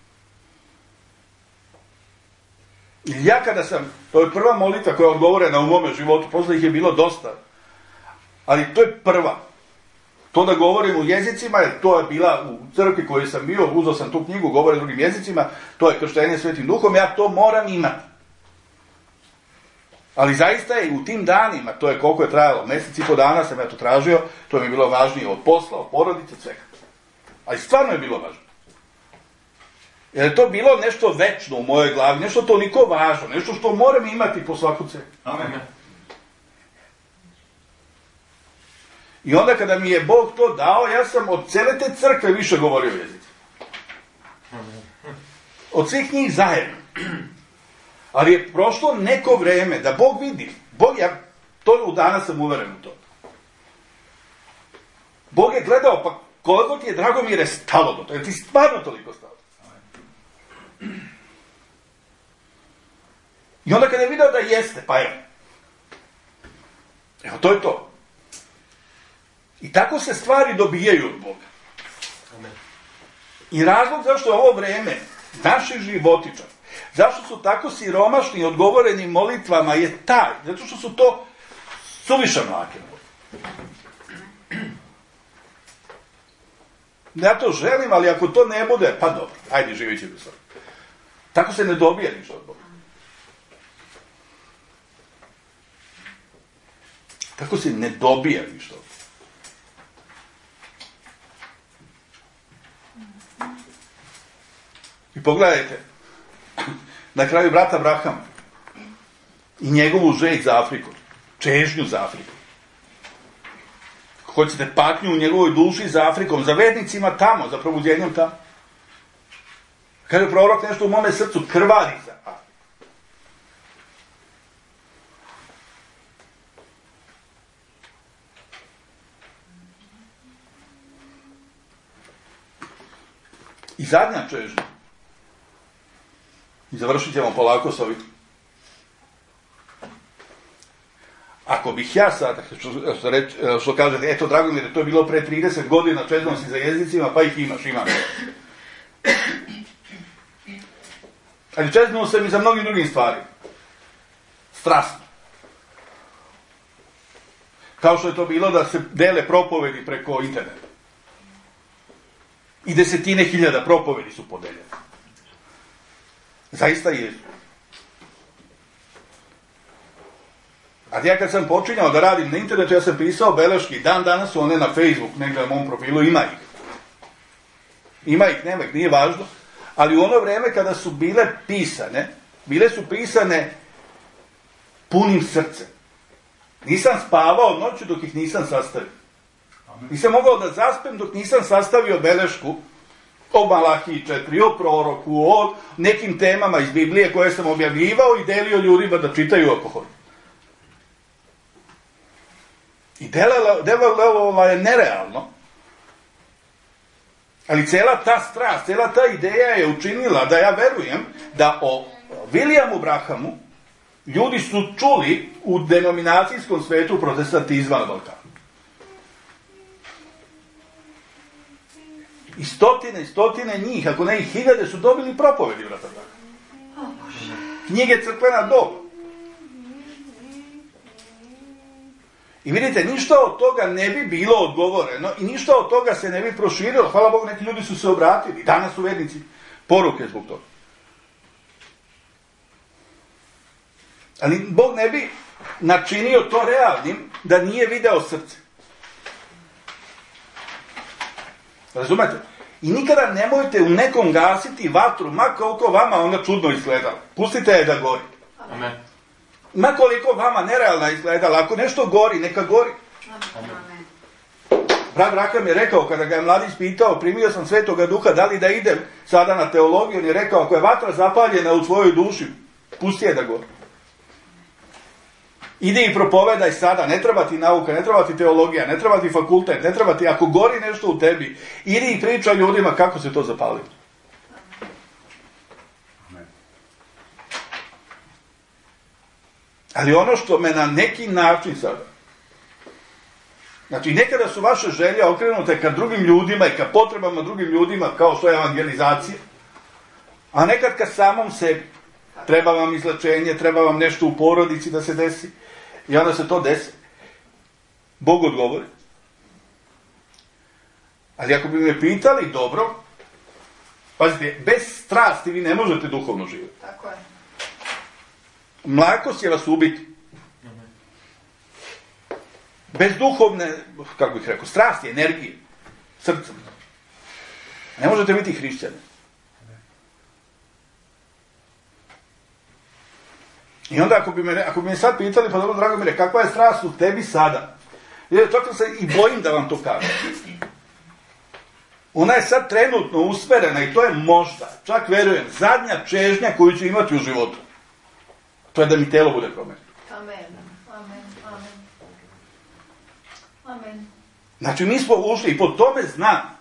Ja kada sam, to je prva molitva koja je odgovorena u mome životu, posle ih je bilo dosta, ali to je prva. To da govorim u jezicima, jer to je bila u crkvi koju sam bio, uzeo sam tu knjigu, govore drugim jezicima, to je krštenje Svetim Duhom, ja to moram imati. Ali zaista je u tim danima, to je koliko je trajalo, mjesec i po dana sam ja to tražio, to mi je bilo važnije od posla, od porodice, svega. Ali stvarno je bilo važno. Jer je to bilo nešto večno u mojoj glavi, nešto toliko važno, nešto što moram imati po svaku cenu. Amen. I onda kada mi je Bog to dao, ja sam od cele te crkve više govorio jezici. Od svih njih zajedno. Ali je prošlo neko vreme da Bog vidi. Bog, ja to u danas sam uveren u to. Bog je gledao, pa koliko ti je, Dragomire, stalo do toga, jer ti stvarno toliko stalo. I onda kada je video da jeste, pa evo. Evo, to je to. I tako se stvari dobijaju od Boga. Amen. I razlog zašto je ovo vreme naših životiča, zašto su tako siromašni odgovoreni molitvama je taj, zato što su to suviše mlake. Ja to želim, ali ako to ne bude, pa dobro, ajde, živit će bez toga. Tako se ne dobija ništa od Boga. Tako se ne dobija ništa od Boga. I pogledajte, na kraju brata Abrahama i njegovu želj za Afriku, čežnju za Afriku. Hoćete patnju u njegovoj duši za Afrikom, za vernicima tamo, za probuđenjem tamo. Kaže prorok nešto u mome srcu, krvari za Afriku. I zadnja čežnja. I završit ćemo polako s ovim. Ako bih ja sad, što, što, reč, što kažete, eto, Dragomire, to je bilo pre trideset godina, čeznom si za jezicima, pa ih imaš, imam. Ali čeznuo sam i za mnogim drugim stvarima. Strasno. Kao što je to bilo da se dele propovedi preko interneta. I desetine hiljada propovedi su podeljene. Zaista jesu. A ja kad sam počinjao da radim na internetu, ja sam pisao beleški, dan danas su one na Facebook, negdje na mom profilu, ima ih. Ima ih, nema ih, nije važno. Ali u ono vreme kada su bile pisane, bile su pisane punim srcem. Nisam spavao noću dok ih nisam sastavio. Nisam mogao da zaspem dok nisam sastavio belešku o Malahiji četiri, o proroku, o nekim temama iz Biblije koje sam objavljivao i delio ljudima da čitaju ako hoće. I delovalo je nerealno, ali cela ta strast, cela ta ideja je učinila da ja verujem da o Williamu Branhamu ljudi su čuli u denominacijskom svetu protestantizma na Balkanu. I stotine i stotine njih, ako ne i hiljade, su dobili propovedi, brata. Knjige crkvena doba. I vidite, ništa od toga ne bi bilo odgovoreno i ništa od toga se ne bi proširilo. Hvala Bogu, neki ljudi su se obratili. Danas su vernici poruke zbog toga. Ali Bog ne bi načinio to realnim da nije video srce. Razumete? I nikada nemojte u nekom gasiti vatru, ma koliko vama ona čudno izgledala. Pustite je da gori. Amen. Ma koliko vama nerealna izgledala. Ako nešto gori, neka gori. Amen. Brat Rakam je rekao, kada ga je mladić pitao, primio sam Svetoga Duha, da li da idem sada na teologiju, on je rekao, ako je vatra zapaljena u svojoj duši, pusti je da gori. Idi i propovedaj sada, ne treba ti nauka, ne treba ti teologija, ne treba ti fakultet, ne treba ti, ako gori nešto u tebi, idi i pričaj ljudima kako se to zapali. Ali ono što me na neki način sada, znači nekada su vaše želje okrenute ka drugim ljudima i ka potrebama drugim ljudima, kao što je evangelizacija, a nekad ka samom sebi. Treba vam izlečenje, treba vam nešto u porodici da se desi. I onda se to desi. Bog odgovori. Ali ako bi me pitali, dobro, pazite, bez strasti vi ne možete duhovno živjeti. Tako je. Mlakost će vas ubiti. Bez duhovne, kako bih rekao, strasti, energije, srca. Ne možete biti hrišćani. I onda ako bi me, ako bi me sad pitali, pa dobro, drago mire, kakva je strast u tebi sada? Jer čak se i bojim da vam to kažem. Ona je sad trenutno usmerena i to je možda, čak verujem, zadnja čežnja koju ću imati u životu. To je da mi telo bude promenjeno. Amen. Amen. Amen. Amen. Znači mi smo ušli i po tome znam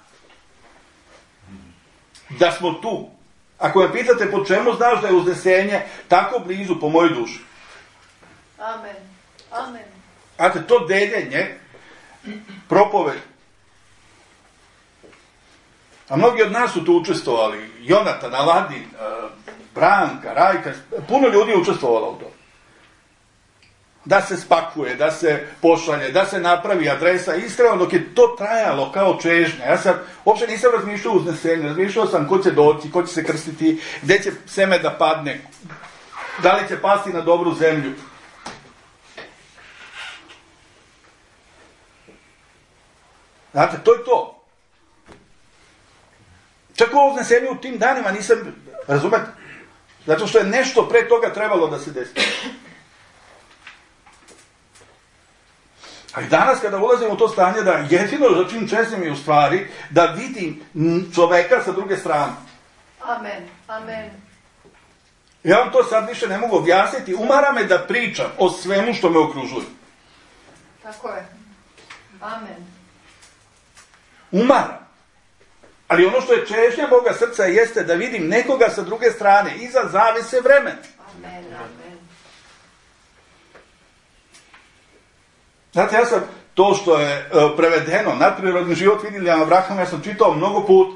da smo tu. Ako me pitate po čemu znaš da je uznesenje tako blizu po mojoj duši. Amen. Amen. Znate, to deljenje, propoved. A mnogi od nas su tu učestvovali. Jonatan, Aladin, Branka, Rajka, puno ljudi je učestvovalo u to. Da se spakuje, da se pošalje, da se napravi adresa. Iskreno, dok je to trajalo kao čežnja. Ja sam, uopće nisam razmišljao o uznesenju. Razmišljao sam ko će doći, ko će se krstiti, gdje će seme da padne, da li će pasti na dobru zemlju. Znate, to je to. Čak o uznesenju u tim danima nisam, razumete? Zato što je nešto pre toga trebalo da se desi. Ali danas kada ulazim u to stanje da jedino za čim čestim je u stvari da vidim čoveka sa druge strane. Amen. Amen. Ja vam to sad više ne mogu objasniti. Umara me da pričam o svemu što me okružuje. Tako je. Amen. Umara. Ali ono što je čežnja Boga srca jeste da vidim nekoga sa druge strane, iza zavese vremena. Amen. Amen. Znate, ja sam to što je uh, prevedeno, nadprirodni život Williama Abrahama, ja sam čitao mnogo put.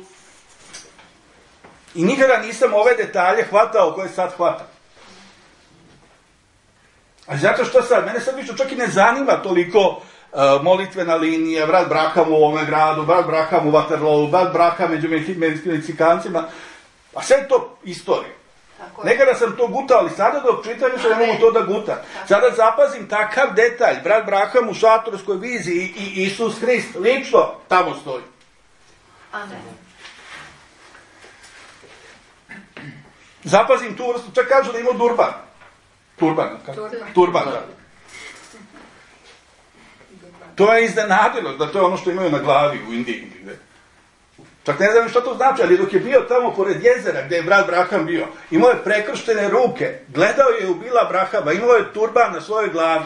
I nikada nisam ove detalje hvatao koje sad hvatam. Ali zato što sad, mene sad više čak i ne zanima toliko uh, molitvena linija, brat Braham u ovome gradu, brat Braham u Waterloo, brat Braham među Mehicikancima. A sve je to istorija. Nekada sam to gutao, ali sada dok čitam više ne mogu to da gutam. Sada zapazim takav detalj, brat Braham u šatorskoj viziji i Isus Hrist, lično tamo stoji. Amen. Zapazim tu vrstu, čak kažu da ima durban. Turban, kako? Turban. Turban, da. To je iznenadilo, da to je ono što imaju na glavi u Indiji. Gde. Čak ne znam što to znači, ali dok je bio tamo pored jezera gdje je brat Braham bio, imao je prekrštene ruke, gledao je u Bila Brahama, imao je turban na svojoj glavi.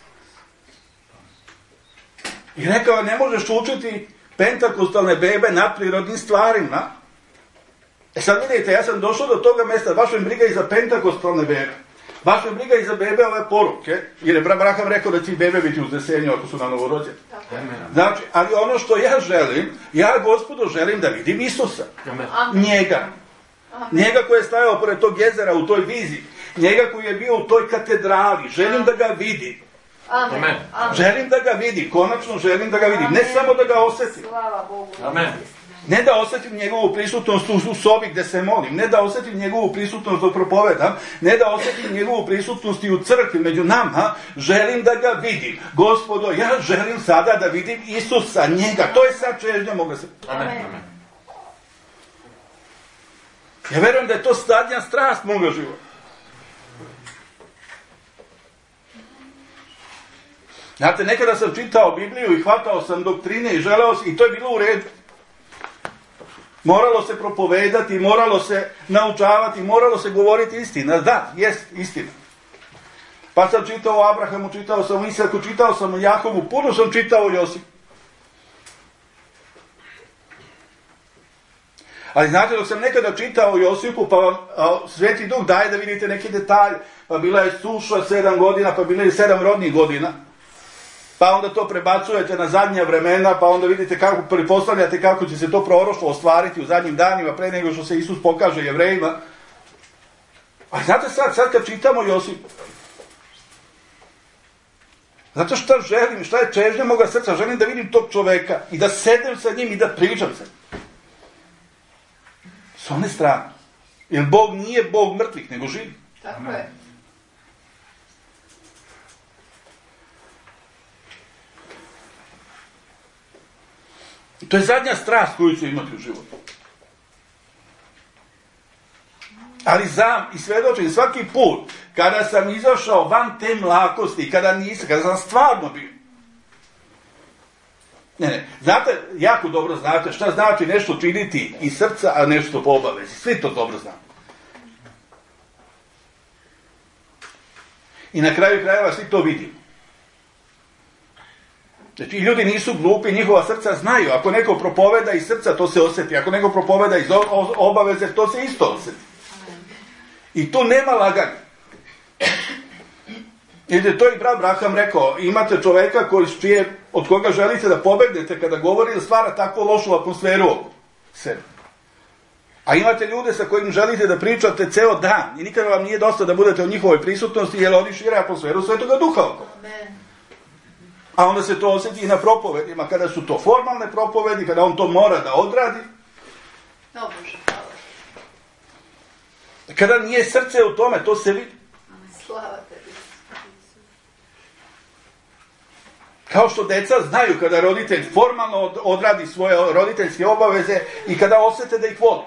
I rekao, ne možeš učiti pentakostalne bebe nadprirodnim stvarima. E sad vidite, ja sam došao do toga mjesta, baš mi briga i za pentakostalne bebe. Baš me briga i za bebe ove poruke, jer je Abraham rekao da će i bebe biti uznesenju ako su na novorođeni. Znači, ali ono što ja želim, ja Gospodu želim da vidim Isusa. Njega. Njega koji je stajao pored tog jezera u toj viziji. Njega koji je bio u toj katedrali. Želim da ga vidim. Amen. Želim da ga vidim. Konačno želim da ga vidim. Ne samo da ga osjetim. Slava Bogu. Amen. Ne da osjetim njegovu prisutnost u sobi gde se molim, ne da osjetim njegovu prisutnost dok propovedam, ne da osjetim njegovu prisutnost i u crkvi među nama, želim da ga vidim. Gospodo, ja želim sada da vidim Isusa, njega. To je sad čežnja moga se... Amen. Ja verujem da je to zadnja strast moga života. Znate, nekada sam čitao Bibliju i hvatao sam doktrine i želeo sam, i to je bilo u redu. Moralo se propovedati, moralo se naučavati, moralo se govoriti istina. Da, jest istina. Pa sam čitao o Abrahamu, čitao sam o Isaku, čitao sam o Jakovu, puno sam čitao o Josipu. Ali znate, dok sam nekada čitao o Josipu, pa vam Sveti Duh daje da vidite neki detalj, pa bila je suša sedam godina, pa bila je sedam rodnih godina, pa onda to prebacujete na zadnja vremena, pa onda vidite kako pretpostavljate kako će se to proroštvo ostvariti u zadnjim danima pre nego što se Isus pokaže Jevrejima. A znate sad, sad kad čitamo Josipu, zato šta želim, šta je čežnja moga srca, želim da vidim tog čoveka i da sedem sa njim i da pričam sa njim. S one strane. Jer Bog nije Bog mrtvih, nego živi. Tako je. To je zadnja strast koju ću imati u životu. Ali znam i svedočim svaki put kada sam izašao van te mlakosti, kada nisam, kada sam stvarno bio. Ne, ne, znate, jako dobro znate šta znači nešto činiti iz srca, a nešto po obavezi. Svi to dobro znamo. I na kraju krajeva svi to vidimo. Znači, ljudi nisu glupi, njihova srca znaju. Ako neko propoveda iz srca, to se osjeti. Ako neko propoveda iz obaveze, to se isto osjeti. I tu nema laganja. Jer to je i brat Abraham rekao, imate čoveka koji čije, od koga želite da pobegnete kada govori da stvara takvu lošu atmosferu oko sebe. A imate ljude sa kojim želite da pričate ceo dan i nikada vam nije dosta da budete u njihovoj prisutnosti jer oni šire atmosferu Svetoga Duha oko. A onda se to osjeti i na propovedima, kada su to formalne propovedi, kada on to mora da odradi. Kada nije srce u tome, to se vidi. Slava tebi. Kao što deca znaju kada roditelj formalno odradi svoje roditeljske obaveze i kada osjete da ih voli.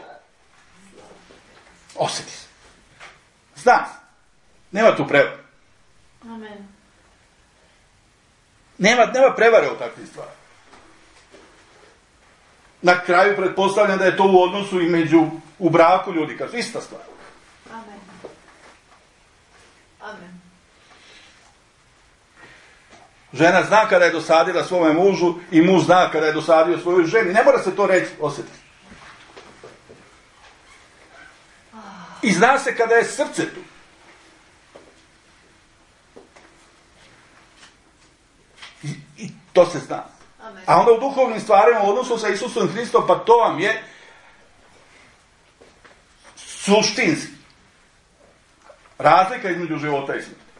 Osjeti se. Zna se. Nema tu prevare. Amen. Nema, nema prevare u takvim stvari. Na kraju pretpostavljam da je to u odnosu i među, u braku ljudi, kažu ista stvar. Amen. Amen. Žena zna kada je dosadila svome mužu i muž zna kada je dosadio svojoj ženi. Ne mora se to reći, osjetiti. I zna se kada je srce tu. I, i to se zna. Amen. A onda u duhovnim stvarima u odnosu sa Isusom Hristom, pa to vam je suštinski razlika između života i smrti.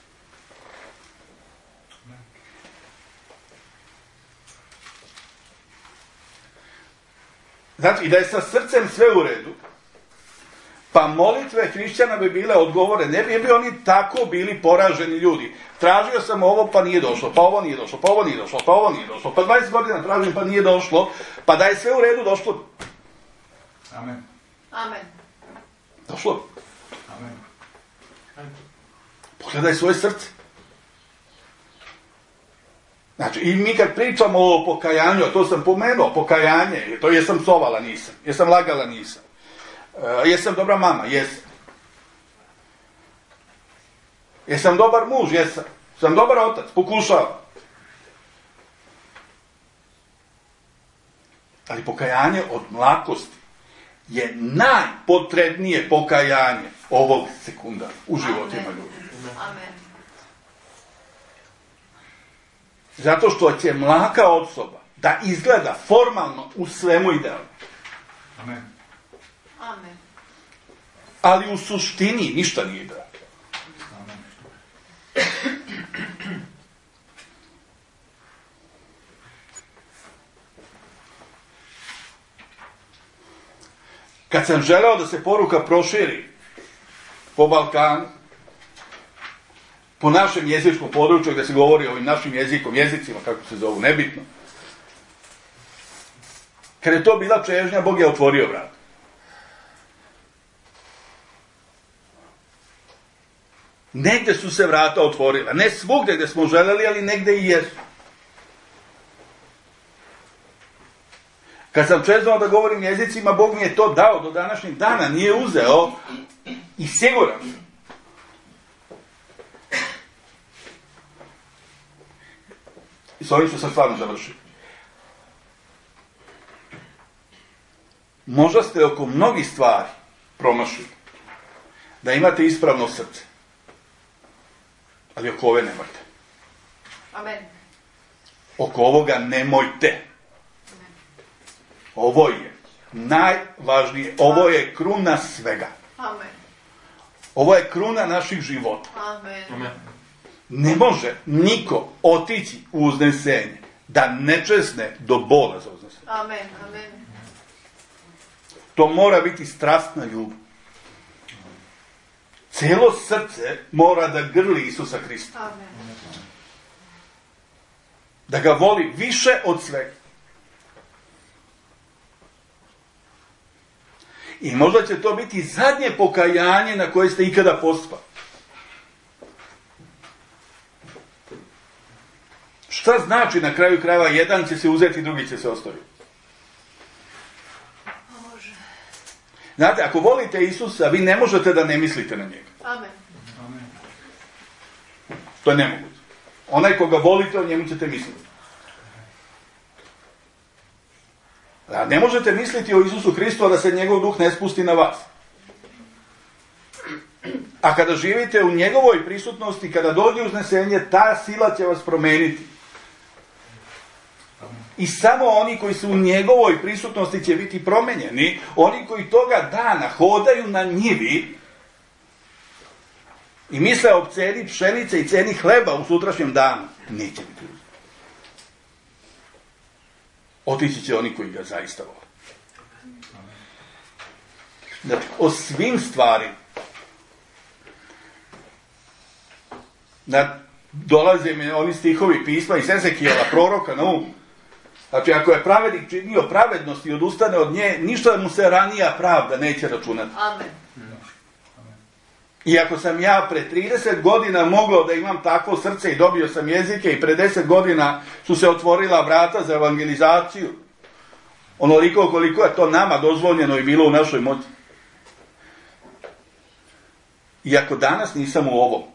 Znači, i da je sa srcem sve u redu, pa molitve hrišćana bi bile odgovore, ne bi, bi oni tako bili poraženi ljudi. Tražio sam ovo, pa nije došlo, pa ovo nije došlo, pa ovo nije došlo, pa ovo nije došlo, pa dvadeset godina tražim, pa nije došlo, pa da je sve u redu, došlo. Amen. Amen. Došlo. Amen. Pogledaj svoje srce. Znači, i mi kad pričamo o pokajanju, a to sam pomenuo, pokajanje, to jesam psovala, nisam, jesam lagala, nisam. Uh, jesam dobra mama, jesam. Jesam dobar muž, jesam. Sam dobar otac, pokušavam. Ali pokajanje od mlakosti je najpotrebnije pokajanje ovog sekunda u životima ljudi. Amen. Zato što će mlaka osoba da izgleda formalno u svemu idealno. Amen. Amen. Ali u suštini ništa nije idealno. Amen. Kad sam želeo da se poruka proširi po Balkanu, po našem jezičkom području gdje se govori o ovim našim jezikom, jezicima, kako se zovu, nebitno. Kad je to bila čežnja, Bog je otvorio vrat. Negdje su se vrata otvorila. Ne svugdje gdje smo želeli, ali negdje i jesu. Kad sam čeznuo da govorim jezicima, Bog mi je to dao do današnjeg dana, nije uzeo i siguran sam. I s ovim što sam stvarno završio. Možda ste oko mnogih stvari promašili. Da imate ispravno srce. Ali oko ove nemojte. Amen. Oko ovoga nemojte. Ovo je najvažnije. Ovo je kruna svega. Amen. Ovo je kruna naših života. Amen. Amen. Ne može niko otići u uznesenje da ne česne do bola za uznesenje. Amen. Amen. To mora biti strastna ljubav. Cijelo srce mora da grli Isusa Hrista. Amen. Da ga voli više od svega. I možda će to biti zadnje pokajanje na koje ste ikada pospali. Šta znači na kraju krajeva jedan će se uzeti, drugi će se ostaviti? Može. Znate, ako volite Isusa, vi ne možete da ne mislite na njega. Amen. Amen. To je nemoguće. Onaj koga volite, o njemu ćete misliti. A ne možete misliti o Isusu Hristu, a da se njegov duh ne spusti na vas. A kada živite u njegovoj prisutnosti, kada dođe uznesenje, ta sila će vas promeniti. I samo oni koji su u njegovoj prisutnosti će biti promenjeni. Oni koji toga dana hodaju na njivi i misle o ceni pšenice i ceni hleba u sutrašnjem danu, neće biti uzeti. Otići će oni koji ga zaista vole. Znači, o svim stvarima. Da dolaze mi oni stihovi pisma iz Ezekijela, proroka na um. Znači, ako je pravednik činio pravednost i odustane od nje, ništa mu se ranija pravda neće računati. Amen. I ako sam ja pre trideset godina mogao da imam takvo srce i dobio sam jezike i pre deset godina su se otvorila vrata za evangelizaciju, onoliko koliko je to nama dozvoljeno i bilo u našoj moći. I ako danas nisam u ovom,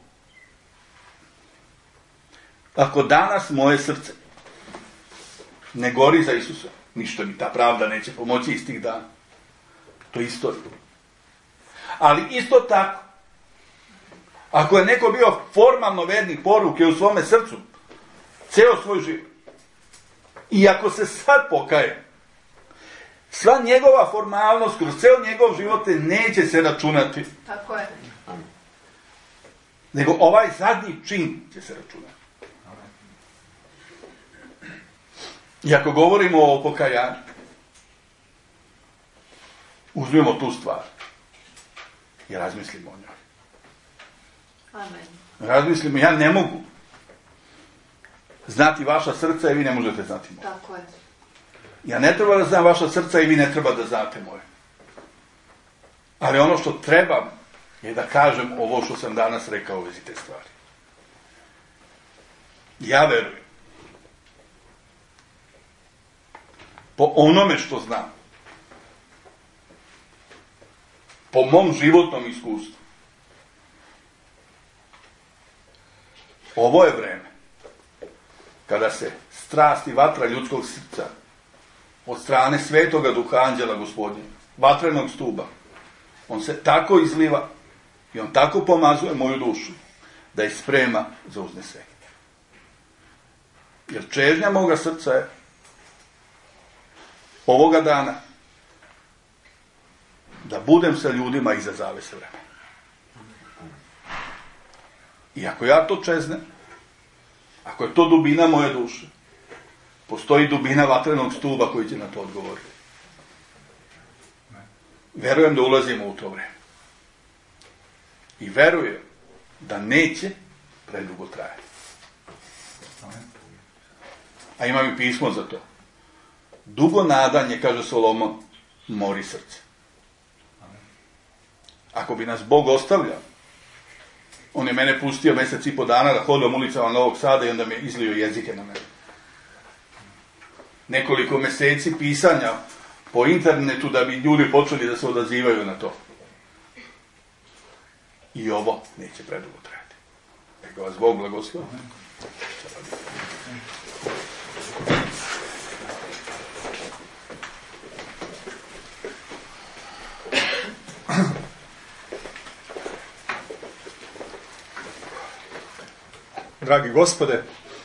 ako danas moje srce ne gori za Isusa, ništa mi ta pravda neće pomoći iz tih dana. To je istorija. Ali isto tako, ako je neko bio formalno vernik poruke u svome srcu, ceo svoj život, i ako se sad pokaje, sva njegova formalnost kroz ceo njegov život neće se računati. Tako je. Nego ovaj zadnji čin će se računati. I ako govorimo o pokajanju, uzmimo tu stvar i razmislimo o njoj. Amen. Razmislimo, ja ne mogu znati vaša srca i vi ne možete znati moje. Tako je. Ja ne treba da znam vaša srca i vi ne treba da znate moje. Ali ono što trebam je da kažem ovo što sam danas rekao u vezi te stvari. Ja verujem. Po onome što znam. Po mom životnom iskustvu. Ovo je vreme kada se strast i vatra ljudskog srca od strane svetoga duha anđela Gospodina vatrenog stuba, on se tako izliva i on tako pomazuje moju dušu da je sprema za uznesenje. Jer čežnja moga srca je ovoga dana da budem sa ljudima iza zavese vremena. I ako ja to čeznem, ako je to dubina moje duše, postoji dubina vatrenog stuba koji će na to odgovoriti. Verujem da ulazimo u to vreme. I verujem da neće predugo trajati. A imam i pismo za to. Dugo nadanje, kaže Solomon, mori srce. Ako bi nas Bog ostavljao, on je mene pustio mjesec i po dana da hodam ulicama Novog Sada i onda mi je izlio jezike na mene. Nekoliko mjeseci pisanja po internetu da bi ljudi počeli da se odazivaju na to. I ovo neće predugo trajati. Neka vas Bog blagoslovi. Dragi Gospode,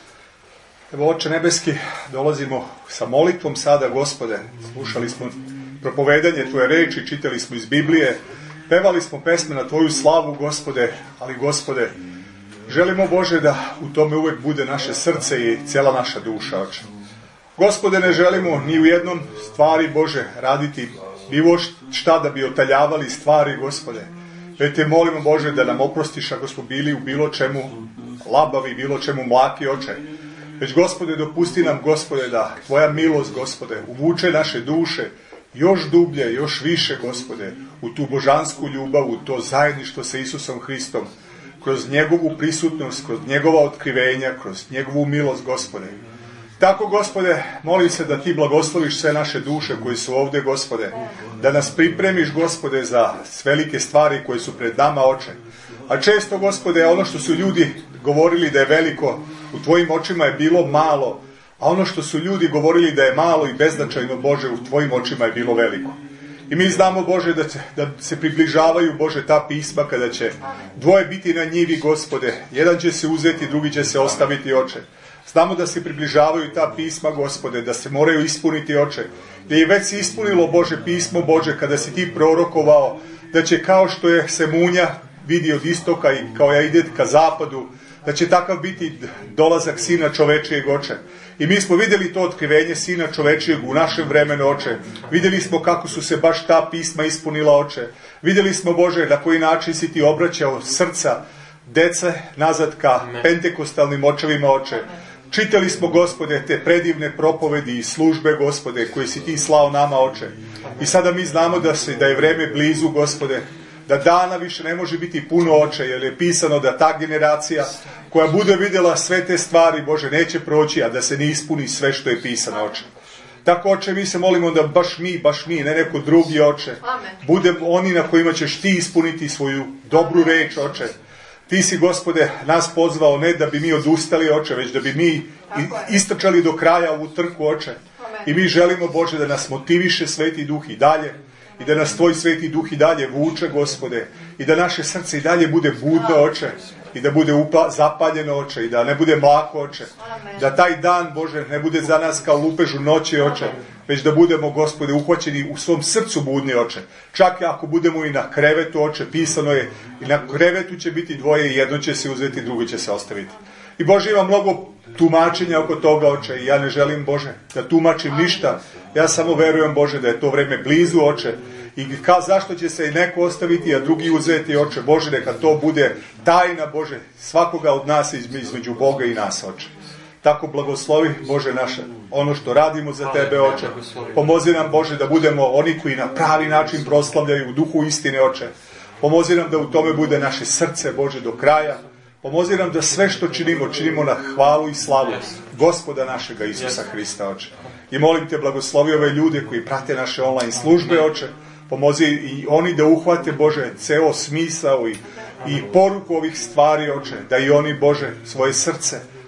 evo Oče nebeski, dolazimo sa molitvom sada, Gospode. Slušali smo propovedanje Tvoje reči, čitali smo iz Biblije, pevali smo pesme na Tvoju slavu, Gospode, ali Gospode, želimo, Bože, da u tome uvijek bude naše srce i cijela naša duša, Oče. Gospode, ne želimo ni u jednom stvari, Bože, raditi bilo šta da bi otaljavali stvari, Gospode. Već te molimo, Bože, da nam oprostiš ako smo bili u bilo čemu labavi, bilo čemu mlaki, Oče. Već, Gospode, dopusti nam, Gospode, da Tvoja milost, Gospode, uvuče naše duše još dublje, još više, Gospode, u tu božansku ljubav, u to zajedništvo sa Isusom Hristom, kroz njegovu prisutnost, kroz njegova otkrivenja, kroz njegovu milost, Gospode. Tako, Gospode, molim se da Ti blagosloviš sve naše duše koji su ovdje, Gospode, da nas pripremiš, Gospode, za velike stvari koje su pred nama, Oče. A često, Gospode, ono što su ljudi govorili da je veliko, u Tvojim očima je bilo malo, a ono što su ljudi govorili da je malo i beznačajno, Bože, u Tvojim očima je bilo veliko. I mi znamo, Bože, da, će, da se približavaju, Bože, ta pisma kada će dvoje biti na njivi, Gospode. Jedan će se uzeti, drugi će se ostaviti, Oče. Znamo da se približavaju ta pisma, Gospode, da se moraju ispuniti, Oče. Da je već se ispunilo, Bože, pismo, Bože, kada si Ti prorokovao, da će kao što je se munja vidi od istoka i kao ja ide ka zapadu, da će takav biti dolazak Sina čovečijeg, Oče. I mi smo vidjeli to otkrivenje Sina čovečijeg u našem vremenu, Oče. Vidjeli smo kako su se baš ta pisma ispunila, Oče. Vidjeli smo, Bože, na koji način si Ti obraćao srca dece nazad ka pentekostalnim očevima, Oče. Čitali smo, Gospode, te predivne propovedi i službe, Gospode, koje si Ti slao nama, Oče. I sada mi znamo da, se, da je vreme blizu, Gospode, da dana više ne može biti puno, Oče, jer je pisano da ta generacija koja bude vidjela sve te stvari, Bože, neće proći, a da se ne ispuni sve što je pisano, Oče. Tako, Oče, mi se molimo da baš mi, baš mi, ne neko drugi, Oče, budemo oni na kojima ćeš Ti ispuniti svoju dobru reč, Oče. Ti si, Gospode, nas pozvao ne da bi mi odustali, Oče, već da bi mi istrčali do kraja ovu trku, Oče. I mi želimo, Bože, da nas motiviše Sveti Duh i dalje, i da nas Tvoj Sveti Duh i dalje vuče, Gospode, i da naše srce i dalje bude budno, Oče, i da bude upla, zapaljeno, Oče, i da ne bude mlako, Oče. Da taj dan, Bože, ne bude za nas kao lupež u noći, Oče, već da budemo, Gospode, uhvaćeni u svom srcu budni, Oče. Čak i ako budemo i na krevetu, Oče, pisano je, i na krevetu će biti dvoje, i jedno će se uzeti, drugo će se ostaviti. I, Bože, ima mnogo tumačenja oko toga, Oče, i ja ne želim, Bože, da tumačim ništa. Ja samo verujem, Bože, da je to vreme blizu, Oče, i ka, zašto će se neko ostaviti, a drugi uzeti, Oče, Bože, neka to bude tajna, Bože, svakoga od nas između Boga i nas, Oče. Tako blagoslovi, Bože, naše, ono što radimo za Tebe, Oče. Pomozi nam, Bože, da budemo oni koji na pravi način proslavljaju u duhu istine, Oče. Pomozi nam da u tome bude naše srce, Bože, do kraja. Pomozi nam da sve što činimo, činimo na hvalu i slavu Gospoda našega Isusa Hrista, Oče. I molim Te, blagoslovi ove ljude koji prate naše online službe, Oče. Pomozi i oni da uhvate, Bože, ceo smisao i, i poruku ovih stvari, Oče. Da i oni, Bože, svoje srce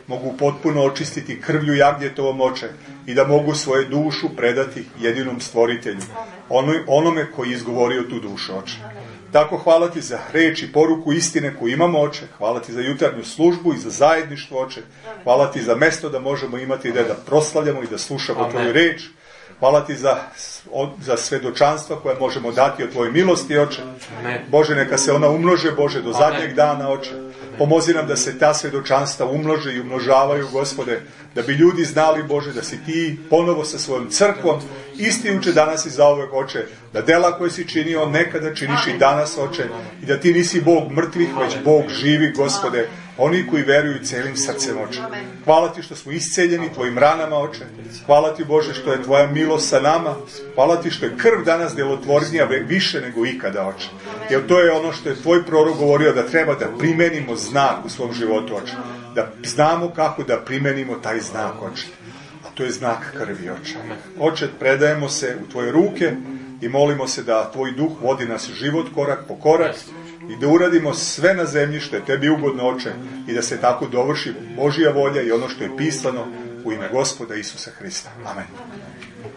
mogu potpuno očistiti krvlju jagnjetovom, oče, i da mogu svoje dušu predati jedinom stvoritelju, onome koji je izgovorio tu dušu, oče. Tako hvala ti za reč i poruku istine koju imamo, oče. Hvala ti za jutarnju službu i za zajedništvo, oče. Hvala ti za mesto da možemo imati da, da proslavljamo i da slušamo Amen. Tvoju reč. Hvala ti za, za svedočanstva koje možemo dati o tvojoj milosti, oče. Amen. Bože, neka se ona umnože, Bože, do Amen. Zadnjeg dana, oče. Pomozi nam da se ta svedočanstva umnože i umnožavaju, Gospode, da bi ljudi znali, Bože, da si ti ponovo sa svojom crkvom isti uče danas i zauvek, oče, da dela koje si činio nekada činiš i danas, oče, i da ti nisi Bog mrtvih, već Bog živi, Gospode, oni koji veruju celim srcem, oče. Hvala ti što smo isceljeni tvojim ranama, oče. Hvala ti, Bože, što je tvoja milost sa nama. Hvala ti što je krv danas djelotvornija više nego ikada, oče. Jer to je ono što je tvoj prorok govorio, da treba da primenimo znak u svom životu, oče. Da znamo kako da primenimo taj znak, oče. A to je znak krvi, oče. Oče, predajemo se u tvoje ruke i molimo se da tvoj duh vodi nas život korak po korak i da uradimo sve na zemlji što je tebi ugodno, oče, i da se tako dovrši Božja volja i ono što je pisano u ime Gospoda Isusa Hrista. Amen.